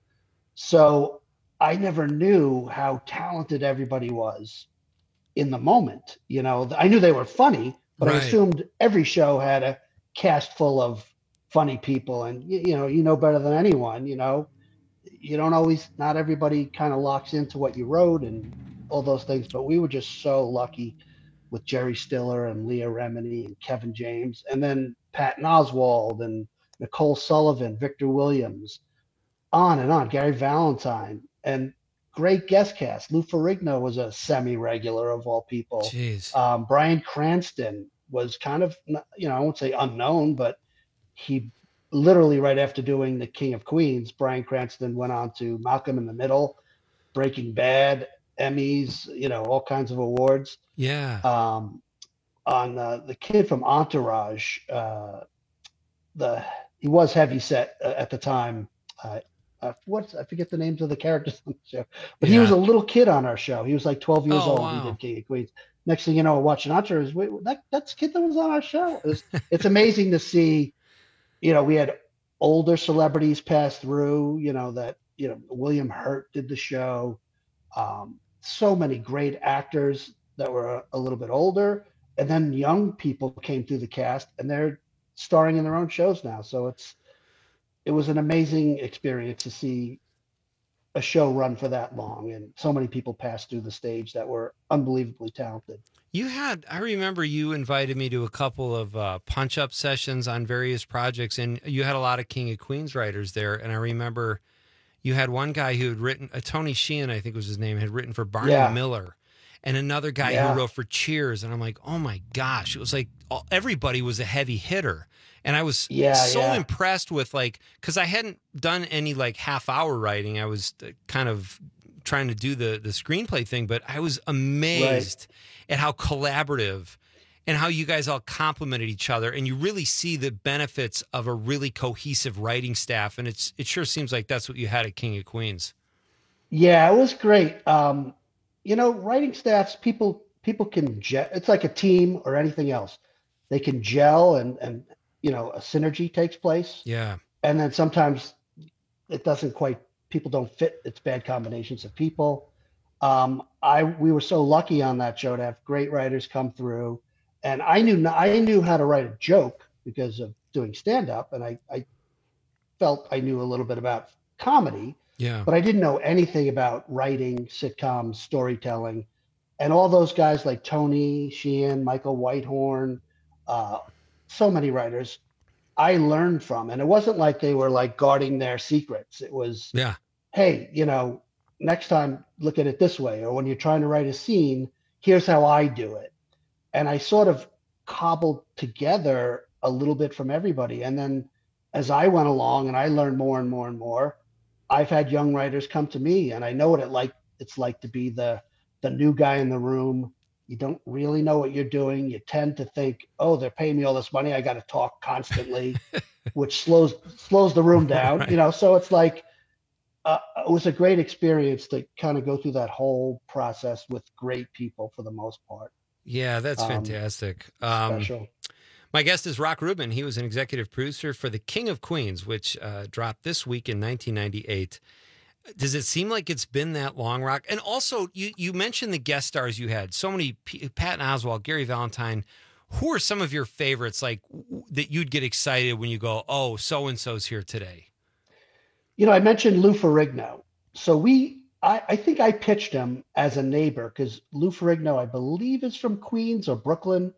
So I never knew how talented everybody was in the moment. You know, I knew they were funny, but I Right. assumed every show had a cast full of funny people, and you, you know, you know better than anyone. You know, you don't always, not everybody kind of locks into what you wrote and all those things, but we were just so lucky with Jerry Stiller and Leah Remini and Kevin James, and then Patton Oswalt and Nicole Sullivan, Victor Williams, on and on, Gary Valentine, and great guest cast. Lou Ferrigno was a semi-regular of all people. Jeez. Um, Bryan Cranston was kind of, you know, I won't say unknown, but he literally right after doing The King of Queens, Bryan Cranston went on to Malcolm in the Middle, Breaking Bad, Emmys, you know, all kinds of awards. Yeah. Um, on uh, the kid from Entourage, uh, the he was heavy set uh, at the time. Uh, uh, what's I forget the names of the characters on the show, but he was Yeah. a little kid on our show. He was like twelve years Oh, old. wow. He did King of Queens. Next thing you know, we're watching Entourage. Wait, that that's the kid that was on our show. It was, it's amazing to see. You know, we had older celebrities pass through. You know that you know William Hurt did the show. Um, so many great actors that were a, a little bit older, and then young people came through the cast, and they're starring in their own shows now. So it's it was an amazing experience to see a show run for that long, and so many people passed through the stage that were unbelievably talented. You had, I remember you invited me to a couple of uh, punch up sessions on various projects, and you had a lot of King of Queens writers there. And I remember you had one guy who had written, uh, Tony Sheehan, I think was his name, had written for Barney Yeah. Miller, and another guy Yeah. who wrote for Cheers. And I'm like, oh my gosh, it was like all, everybody was a heavy hitter. And I was Yeah, so yeah. impressed with like, because I hadn't done any like half hour writing. I was uh, kind of trying to do the the screenplay thing, but I was amazed at how collaborative and how you guys all complemented each other, and you really see the benefits of a really cohesive writing staff. And it's it sure seems like that's what you had at King of Queens. Yeah, it was great. Um, you know, writing staffs, people people can gel. It's like a team or anything else. They can gel, and and you know, a synergy takes place. Yeah. And then sometimes it doesn't quite. People don't fit. It's bad combinations of people. Um, I we were so lucky on that show to have great writers come through, and I knew I knew how to write a joke because of doing stand up, and I I felt I knew a little bit about comedy. Yeah. But I didn't know anything about writing, sitcoms, storytelling. And all those guys like Tony Sheehan, Michael Whitehorn, uh, so many writers, I learned from. And it wasn't like they were like guarding their secrets. It was, yeah, hey, you know, next time look at it this way. Or when you're trying to write a scene, here's how I do it. And I sort of cobbled together a little bit from everybody. And then as I went along and I learned more and more and more, I've had young writers come to me, and I know what it like it's like to be the the new guy in the room. You don't really know what you're doing. You tend to think, oh, they're paying me all this money, I got to talk constantly, which slows slows the room down. Right. You know, so it's like uh, it was a great experience to kind of go through that whole process with great people for the most part. Yeah, that's Um, fantastic. Um, special. My guest is Rock Rubin. He was an executive producer for The King of Queens, which uh, dropped this week in nineteen ninety-eight. Does it seem like it's been that long, Rock? And also, you, you mentioned the guest stars you had. So many, P- Patton Oswalt, Gary Valentine. Who are some of your favorites, like, w- that you'd get excited when you go, oh, so-and-so's here today? You know, I mentioned Lou Ferrigno. So we, I, I think I pitched him as a neighbor because Lou Ferrigno, I believe, is from Queens or Brooklyn.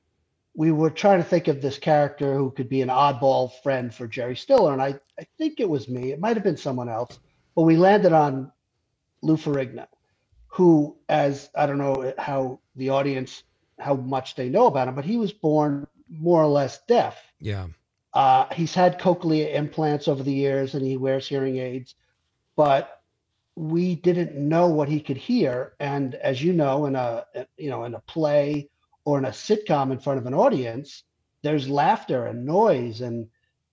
We were trying to think of this character who could be an oddball friend for Jerry Stiller. And I, I think it was me. It might have been someone else. But we landed on Lou Ferrigno, who, as I don't know how the audience, how much they know about him, but he was born more or less deaf. Yeah. Uh, he's had cochlea implants over the years and he wears hearing aids, but we didn't know what he could hear. And as you know, in a, you know, in a play or in a sitcom in front of an audience, there's laughter and noise. And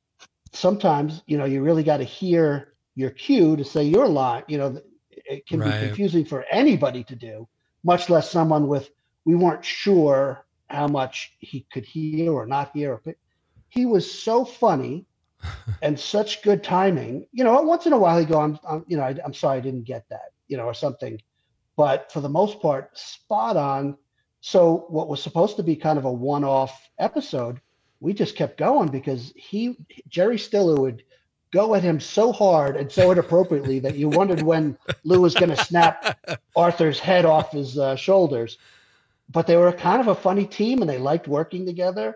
sometimes, you know, you really got to hear your cue to say your line. You know, it can Right. be confusing for anybody to do, much less someone with, we weren't sure how much he could hear or not hear. He was so funny and such good timing. You know, once in a while he'd go, I'm, I'm you know, I, I'm sorry I didn't get that, you know, or something. But for the most part, spot on. So what was supposed to be kind of a one-off episode, we just kept going because he, Jerry Stiller would go at him so hard and so inappropriately that you wondered when Lou was going to snap Arthur's head off his uh, shoulders. But they were kind of a funny team and they liked working together.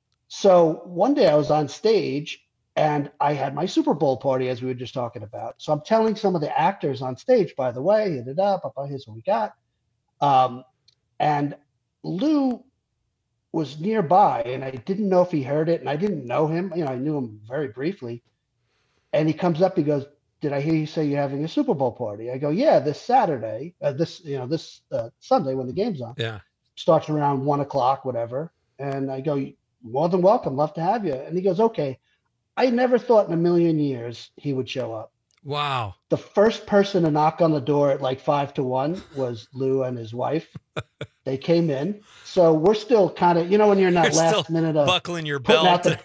So one day I was on stage and I had my Super Bowl party, as we were just talking about. So I'm telling some of the actors on stage, by the way, hit it up, here's what we got. Um, and Lou was nearby and I didn't know if he heard it and I didn't know him. You know, I knew him very briefly. And he comes up, he goes, did I hear you say you're having a Super Bowl party? I go, yeah, this Saturday, uh, this, you know, this uh, Sunday when the game's on. Yeah. Starts around one o'clock, whatever. And I go, more than welcome, love to have you. And he goes, okay. I never thought in a million years he would show up. Wow. The first person to knock on the door at like five to one was Lou and his wife. They came in. So we're still kind of, you know, when you're in that You're last still minute of buckling your putting out belt. the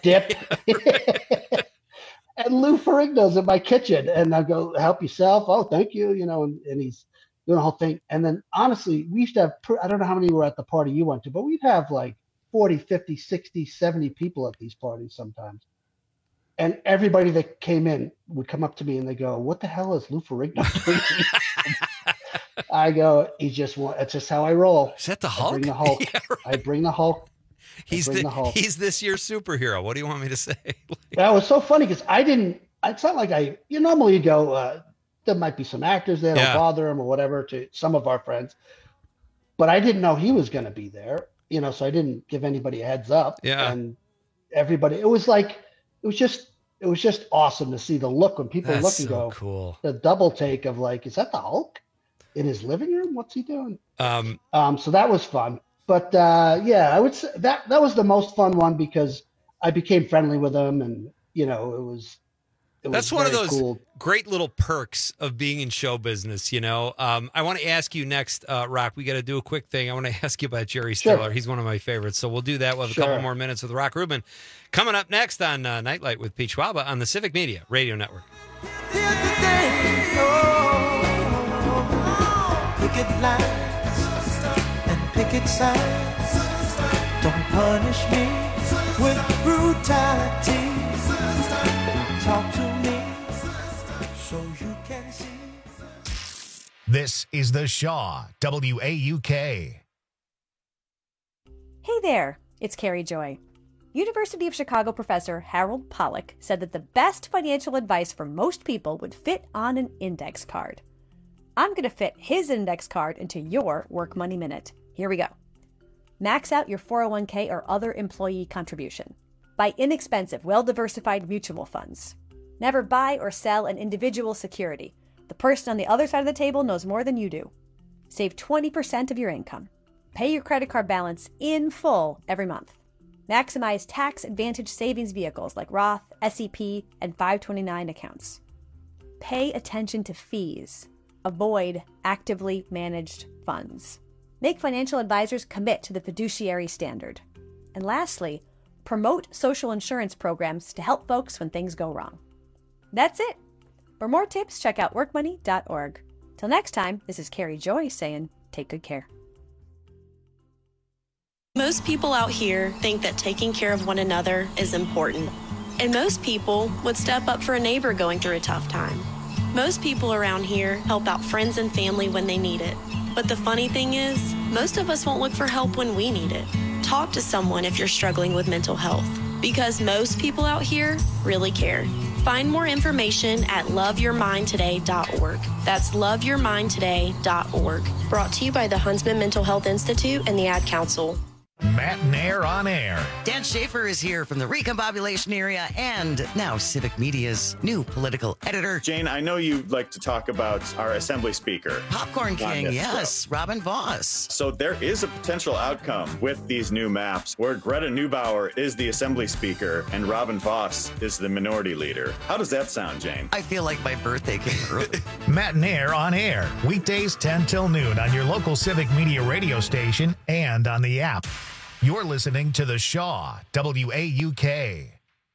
dip. And Lou Ferrigno's in my kitchen. And I go, help yourself. Oh, thank you. You know, and, and he's doing the whole thing. And then honestly, we used to have, pr- I don't know how many were at the party you went to, but we'd have like forty, fifty, sixty, seventy people at these parties sometimes. And everybody that came in would come up to me and they go, what the hell is Lou Ferrigno doing? I go, he just want, it's just how I roll. Is that the I Hulk? bring the Hulk. Yeah, right. I bring the Hulk. I He's bring the, the Hulk. he's this year's superhero. What do you want me to say? That was so funny because I didn't, it's not like I, you normally you go, uh, there might be some actors there, Yeah. don't bother him or whatever to some of our friends. But I didn't know he was going to be there, you know, so I didn't give anybody a heads up. Yeah. And everybody, it was like, it was just, it was just awesome to see the look when people That's look so and go, cool. the double take of like, is that the Hulk in his living room? What's he doing? Um, Um, so that was fun. But uh, yeah, I would say that that was the most fun one because I became friendly with him, and you know, it was. It That's was one of very those cool. great little perks of being in show business, you know. Um, I want to ask you next, uh, Rock. We got to do a quick thing. I want to ask you about Jerry Sure. Stiller. He's one of my favorites, so we'll do that. We'll have a Sure. couple more minutes with Rock Rubin. Coming up next on uh, Nightlight with Pete Schwaba on the Civic Media Radio Network. Picket lines and picket signs. Don't punish me with brutality. Talk to me so you can see. This is the Shaw W A U K. Hey there, it's Carrie Joy. University of Chicago professor Harold Pollack said that the best financial advice for most people would fit on an index card. I'm going to fit his index card into your Work Money Minute. Here we go. Max out your four oh one k or other employee contribution. Buy inexpensive, well-diversified mutual funds. Never buy or sell an individual security. The person on the other side of the table knows more than you do. Save twenty percent of your income. Pay your credit card balance in full every month. Maximize tax-advantaged savings vehicles like Roth, S E P, and five twenty-nine accounts. Pay attention to fees. Avoid actively managed funds. Make financial advisors commit to the fiduciary standard. And lastly, promote social insurance programs to help folks when things go wrong. That's it. For more tips, check out work money dot org. Till next time, this is Carrie Joy saying, take good care. Most people out here think that taking care of one another is important. And most people would step up for a neighbor going through a tough time. Most people around here help out friends and family when they need it. But the funny thing is, most of us won't look for help when we need it. Talk to someone if you're struggling with mental health, because most people out here really care. Find more information at love your mind today dot org. That's love your mind today dot org. Brought to you by the Huntsman Mental Health Institute and the Ad Council. Matt Nair on air. Dan Schaefer is here from the Recombobulation area and now Civic Media's new political editor. Jane, I know you like to talk about our Assembly Speaker. Popcorn King, yes, Robin Voss. So there is a potential outcome with these new maps where Greta Neubauer is the Assembly Speaker and Robin Voss is the Minority Leader. How does that sound, Jane? I feel like my birthday came early. Matt Nair on air, weekdays ten till noon on your local Civic Media radio station and on the app. You're listening to the Shaw W A U K.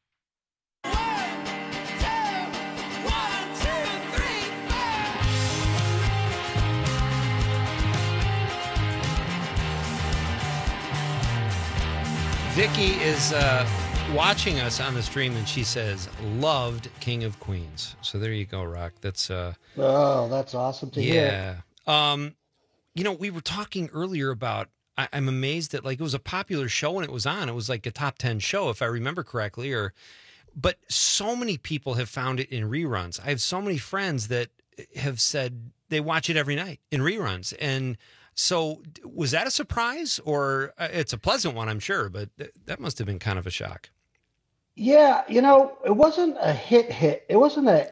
Vicky is uh, watching us on the stream, and she says, loved King of Queens. So there you go, Rock. That's uh, oh, that's awesome to yeah. hear. Um, you know, we were talking earlier about, I, I'm amazed that, like, it was a popular show when it was on. It was like a top ten show, if I remember correctly. Or, but so many people have found it in reruns. I have so many friends that have said they watch it every night in reruns. And so was that a surprise? Or uh, it's a pleasant one, I'm sure, but th- that must have been kind of a shock. Yeah, you know, it wasn't a hit hit. It wasn't a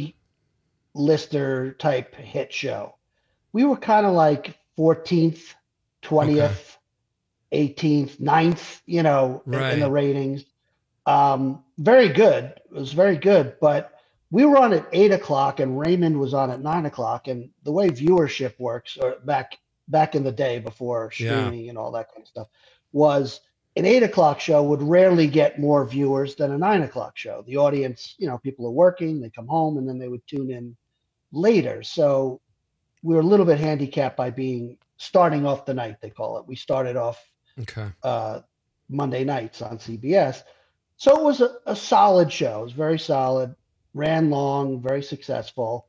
A-lister type hit show. We were kind of like fourteenth, twentieth, okay. eighteenth, ninth, you know, right. in, in the ratings. Um, very good. It was very good. But we were on at eight o'clock and Raymond was on at nine o'clock. And the way viewership works, or back back in the day before streaming yeah. and all that kind of stuff, was an eight o'clock show would rarely get more viewers than a nine o'clock show. The audience, you know, people are working, they come home, and then they would tune in later. So we were a little bit handicapped by being starting off the night, they call it. We started off okay. uh, Monday nights on C B S. So it was a, a solid show. It was very solid, ran long, very successful,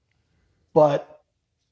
but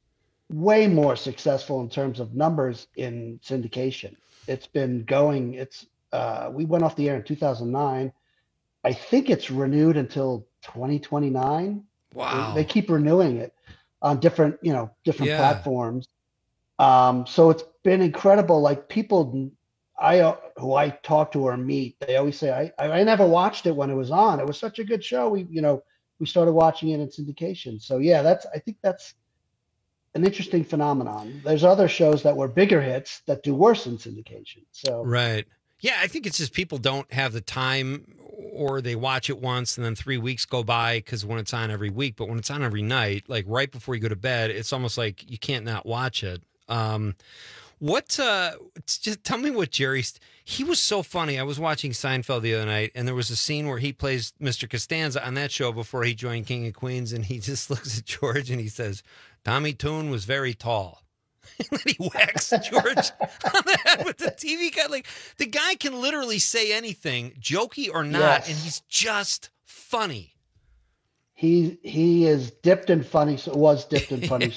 way more successful in terms of numbers in syndication. It's been going, it's uh, we went off the air in two thousand nine. I think it's renewed until twenty twenty-nine. Wow. They, they keep renewing it on different, you know, different Yeah. platforms. Um, so it's been incredible. Like people I uh, who I talk to or meet, they always say, I, I I never watched it when it was on. It was such a good show. We, you know, we started watching it in syndication. So yeah, that's, I think that's an interesting phenomenon. There's other shows that were bigger hits that do worse in syndication. So Right. Yeah, I think it's just people don't have the time, or they watch it once and then three weeks go by because when it's on every week, but when it's on every night, like right before you go to bed, it's almost like you can't not watch it. Um, what, uh, just tell me what Jerry, he was so funny. I was watching Seinfeld the other night, and there was a scene where he plays Mister Costanza on that show before he joined King of Queens, and he just looks at George and he says, Tommy Toon was very tall. And then he whacks George on the head with the T V guide. Like, the guy can literally say anything, jokey or not, Yes. and he's just funny. he he is dipped in funny, so was dipped in funny sauce.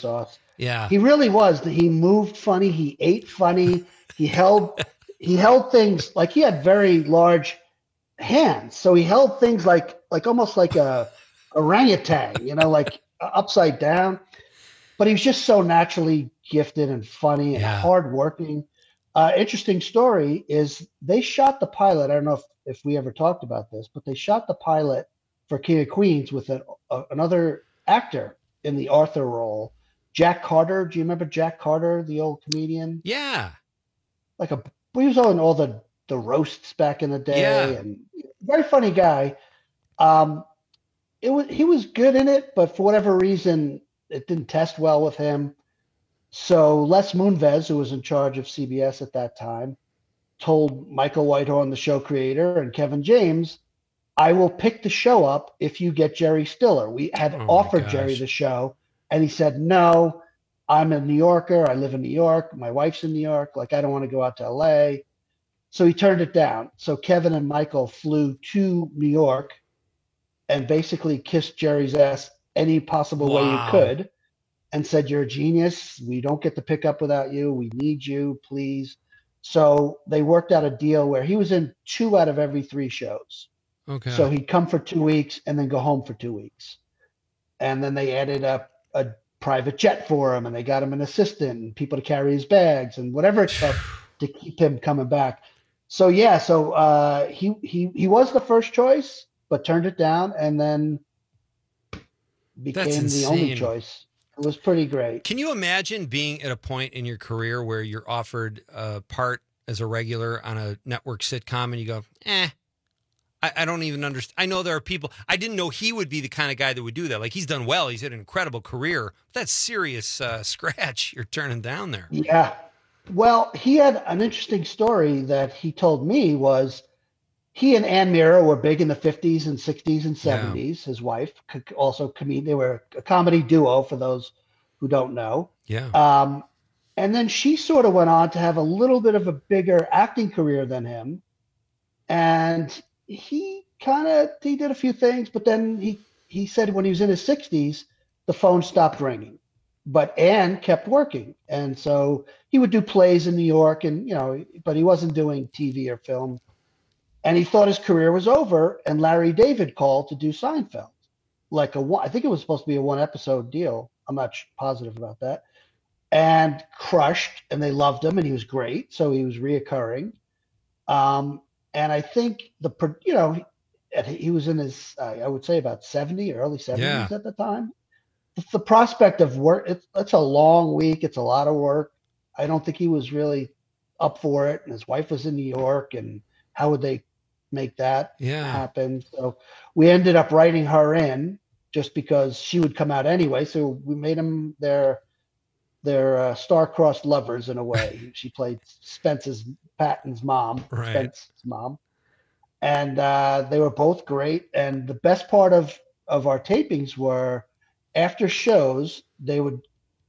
Yeah. He really was. He moved funny. He ate funny. He held he held things like he had very large hands. So he held things like like almost like a orangutan, you know, like upside down. But he was just so naturally gifted and funny and Yeah. hardworking. Uh, interesting story is they shot the pilot. I don't know if, if we ever talked about this, but they shot the pilot for King of Queens with a, a, another actor in the Arthur role, Jack Carter. Do you remember Jack Carter, the old comedian? Yeah. Like a he was on all the the roasts back in the day, Yeah. and very funny guy. Um, it was he was good in it, but for whatever reason, it didn't test well with him. So Les Moonves, who was in charge of C B S at that time, told Michael Whitehorn, the show creator, and Kevin James, I will pick the show up if you get Jerry Stiller. We had Oh my offered gosh. Jerry the show, and he said, no, I'm a New Yorker. I live in New York. My wife's in New York. Like, I don't want to go out to L A. So he turned it down. So Kevin and Michael flew to New York and basically kissed Jerry's ass any possible way you Wow. could and said, you're a genius. We don't get to pick up without you. We need you, please. So they worked out a deal where he was in two out of every three shows. Okay. So he'd come for two weeks and then go home for two weeks. And then they added a, a private jet for him, and they got him an assistant and people to carry his bags and whatever it took to keep him coming back. So yeah, so uh, he he he was the first choice, but turned it down, and then became the only insane. choice. It was pretty great. Can you imagine being at a point in your career where you're offered a part as a regular on a network sitcom and you go, eh, I, I don't even understand. I know there are people, I didn't know he would be the kind of guy that would do that. Like, he's done well. He's had an incredible career. But that's serious uh, scratch you're turning down there. Yeah. Well, he had an interesting story that he told me was he and Ann Mira were big in the fifties and sixties and seventies. His wife co- also comedian. They were a comedy duo for those who don't know. Yeah. Um, and then she sort of went on to have a little bit of a bigger acting career than him. And he kind of, he did a few things, but then he, he said when he was in his sixties, the phone stopped ringing. But Ann kept working. And so he would do plays in New York and, you know, but he wasn't doing T V or film. And he thought his career was over. And Larry David called to do Seinfeld. Like a one, I think it was supposed to be a one episode deal. I'm not positive about that. And crushed, and they loved him, and he was great. So he was reoccurring. Um, and I think the, pro- you know, he, he was in his, uh, I would say about seventy, early seventies Yeah. at the time. The, the prospect of work, it's, it's a long week. It's a lot of work. I don't think he was really up for it. And his wife was in New York, and how would they make that Yeah. happen? So we ended up writing her in just because she would come out anyway. So we made them their their uh, star-crossed lovers in a way. She played Spence's Patton's mom, Right. Spence's mom, and uh, they were both great. And the best part of of our tapings were after shows, they would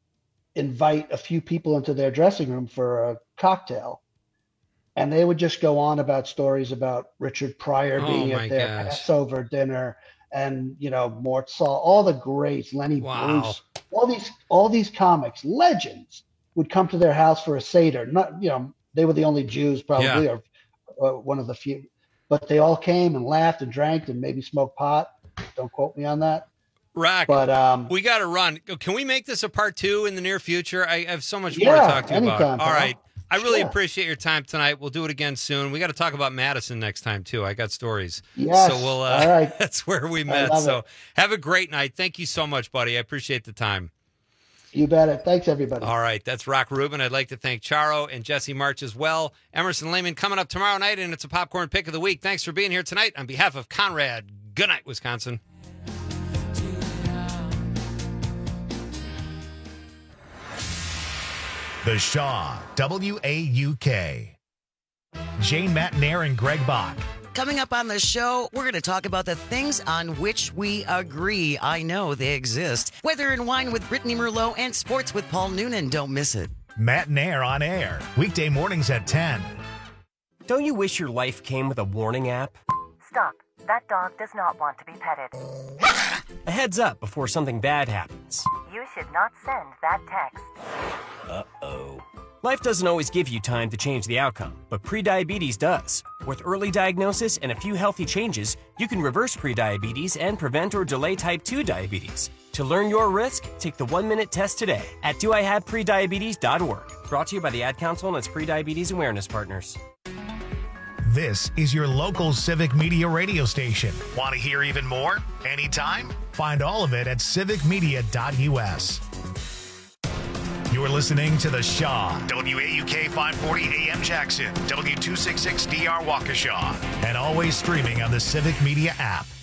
invite a few people into their dressing room for a cocktail. And they would just go on about stories about Richard Pryor Oh being my at their gosh. Passover dinner, and, you know, Mort Saul, all the greats, Lenny Wow. Bruce, all these, all these comics, legends would come to their house for a Seder. Not, you know, they were the only Jews probably, Yeah. or uh, one of the few, but they all came and laughed and drank and maybe smoked pot. Don't quote me on that. Rock, But um, we got to run. Can we make this a part two in the near future? I have so much more to Yeah, talk to you anytime, about. All pal. right. I really Sure. appreciate your time tonight. We'll do it again soon. We got to talk about Madison next time, too. I got stories. Yes. So we'll, uh, All right. that's where we I met. love So it. have a great night. Thank you so much, buddy. I appreciate the time. you bet it. Thanks, everybody. All right. That's Rock Rubin. I'd like to thank Charo and Jesse March as well. Emerson Lehman coming up tomorrow night, and it's a popcorn pick of the week. Thanks for being here tonight. On behalf of Conrad, good night, Wisconsin. The Shaw, W A U K. Jane Matnair and Greg Bach. Coming up on the show, we're going to talk about the things on which we agree. I know they exist. Weather and Wine with Brittany Merlot and Sports with Paul Noonan. Don't miss it. Matnair on air. Weekday mornings at ten. Don't you wish your life came with a warning app? Stop. That dog does not want to be petted. A heads up before something bad happens. You should not send that text. Uh-oh. Life doesn't always give you time to change the outcome, but prediabetes does. With early diagnosis and a few healthy changes, you can reverse prediabetes and prevent or delay type two diabetes. To learn your risk, take the one-minute test today at do I have prediabetes dot org. Brought to you by the Ad Council and its Prediabetes Awareness Partners. This is your local Civic Media radio station. Want to hear even more? Anytime? Find all of it at civic media dot u s. You're listening to The Shaw, W A U K five forty A M Jackson, W two sixty-six D R Waukesha, and always streaming on the Civic Media app.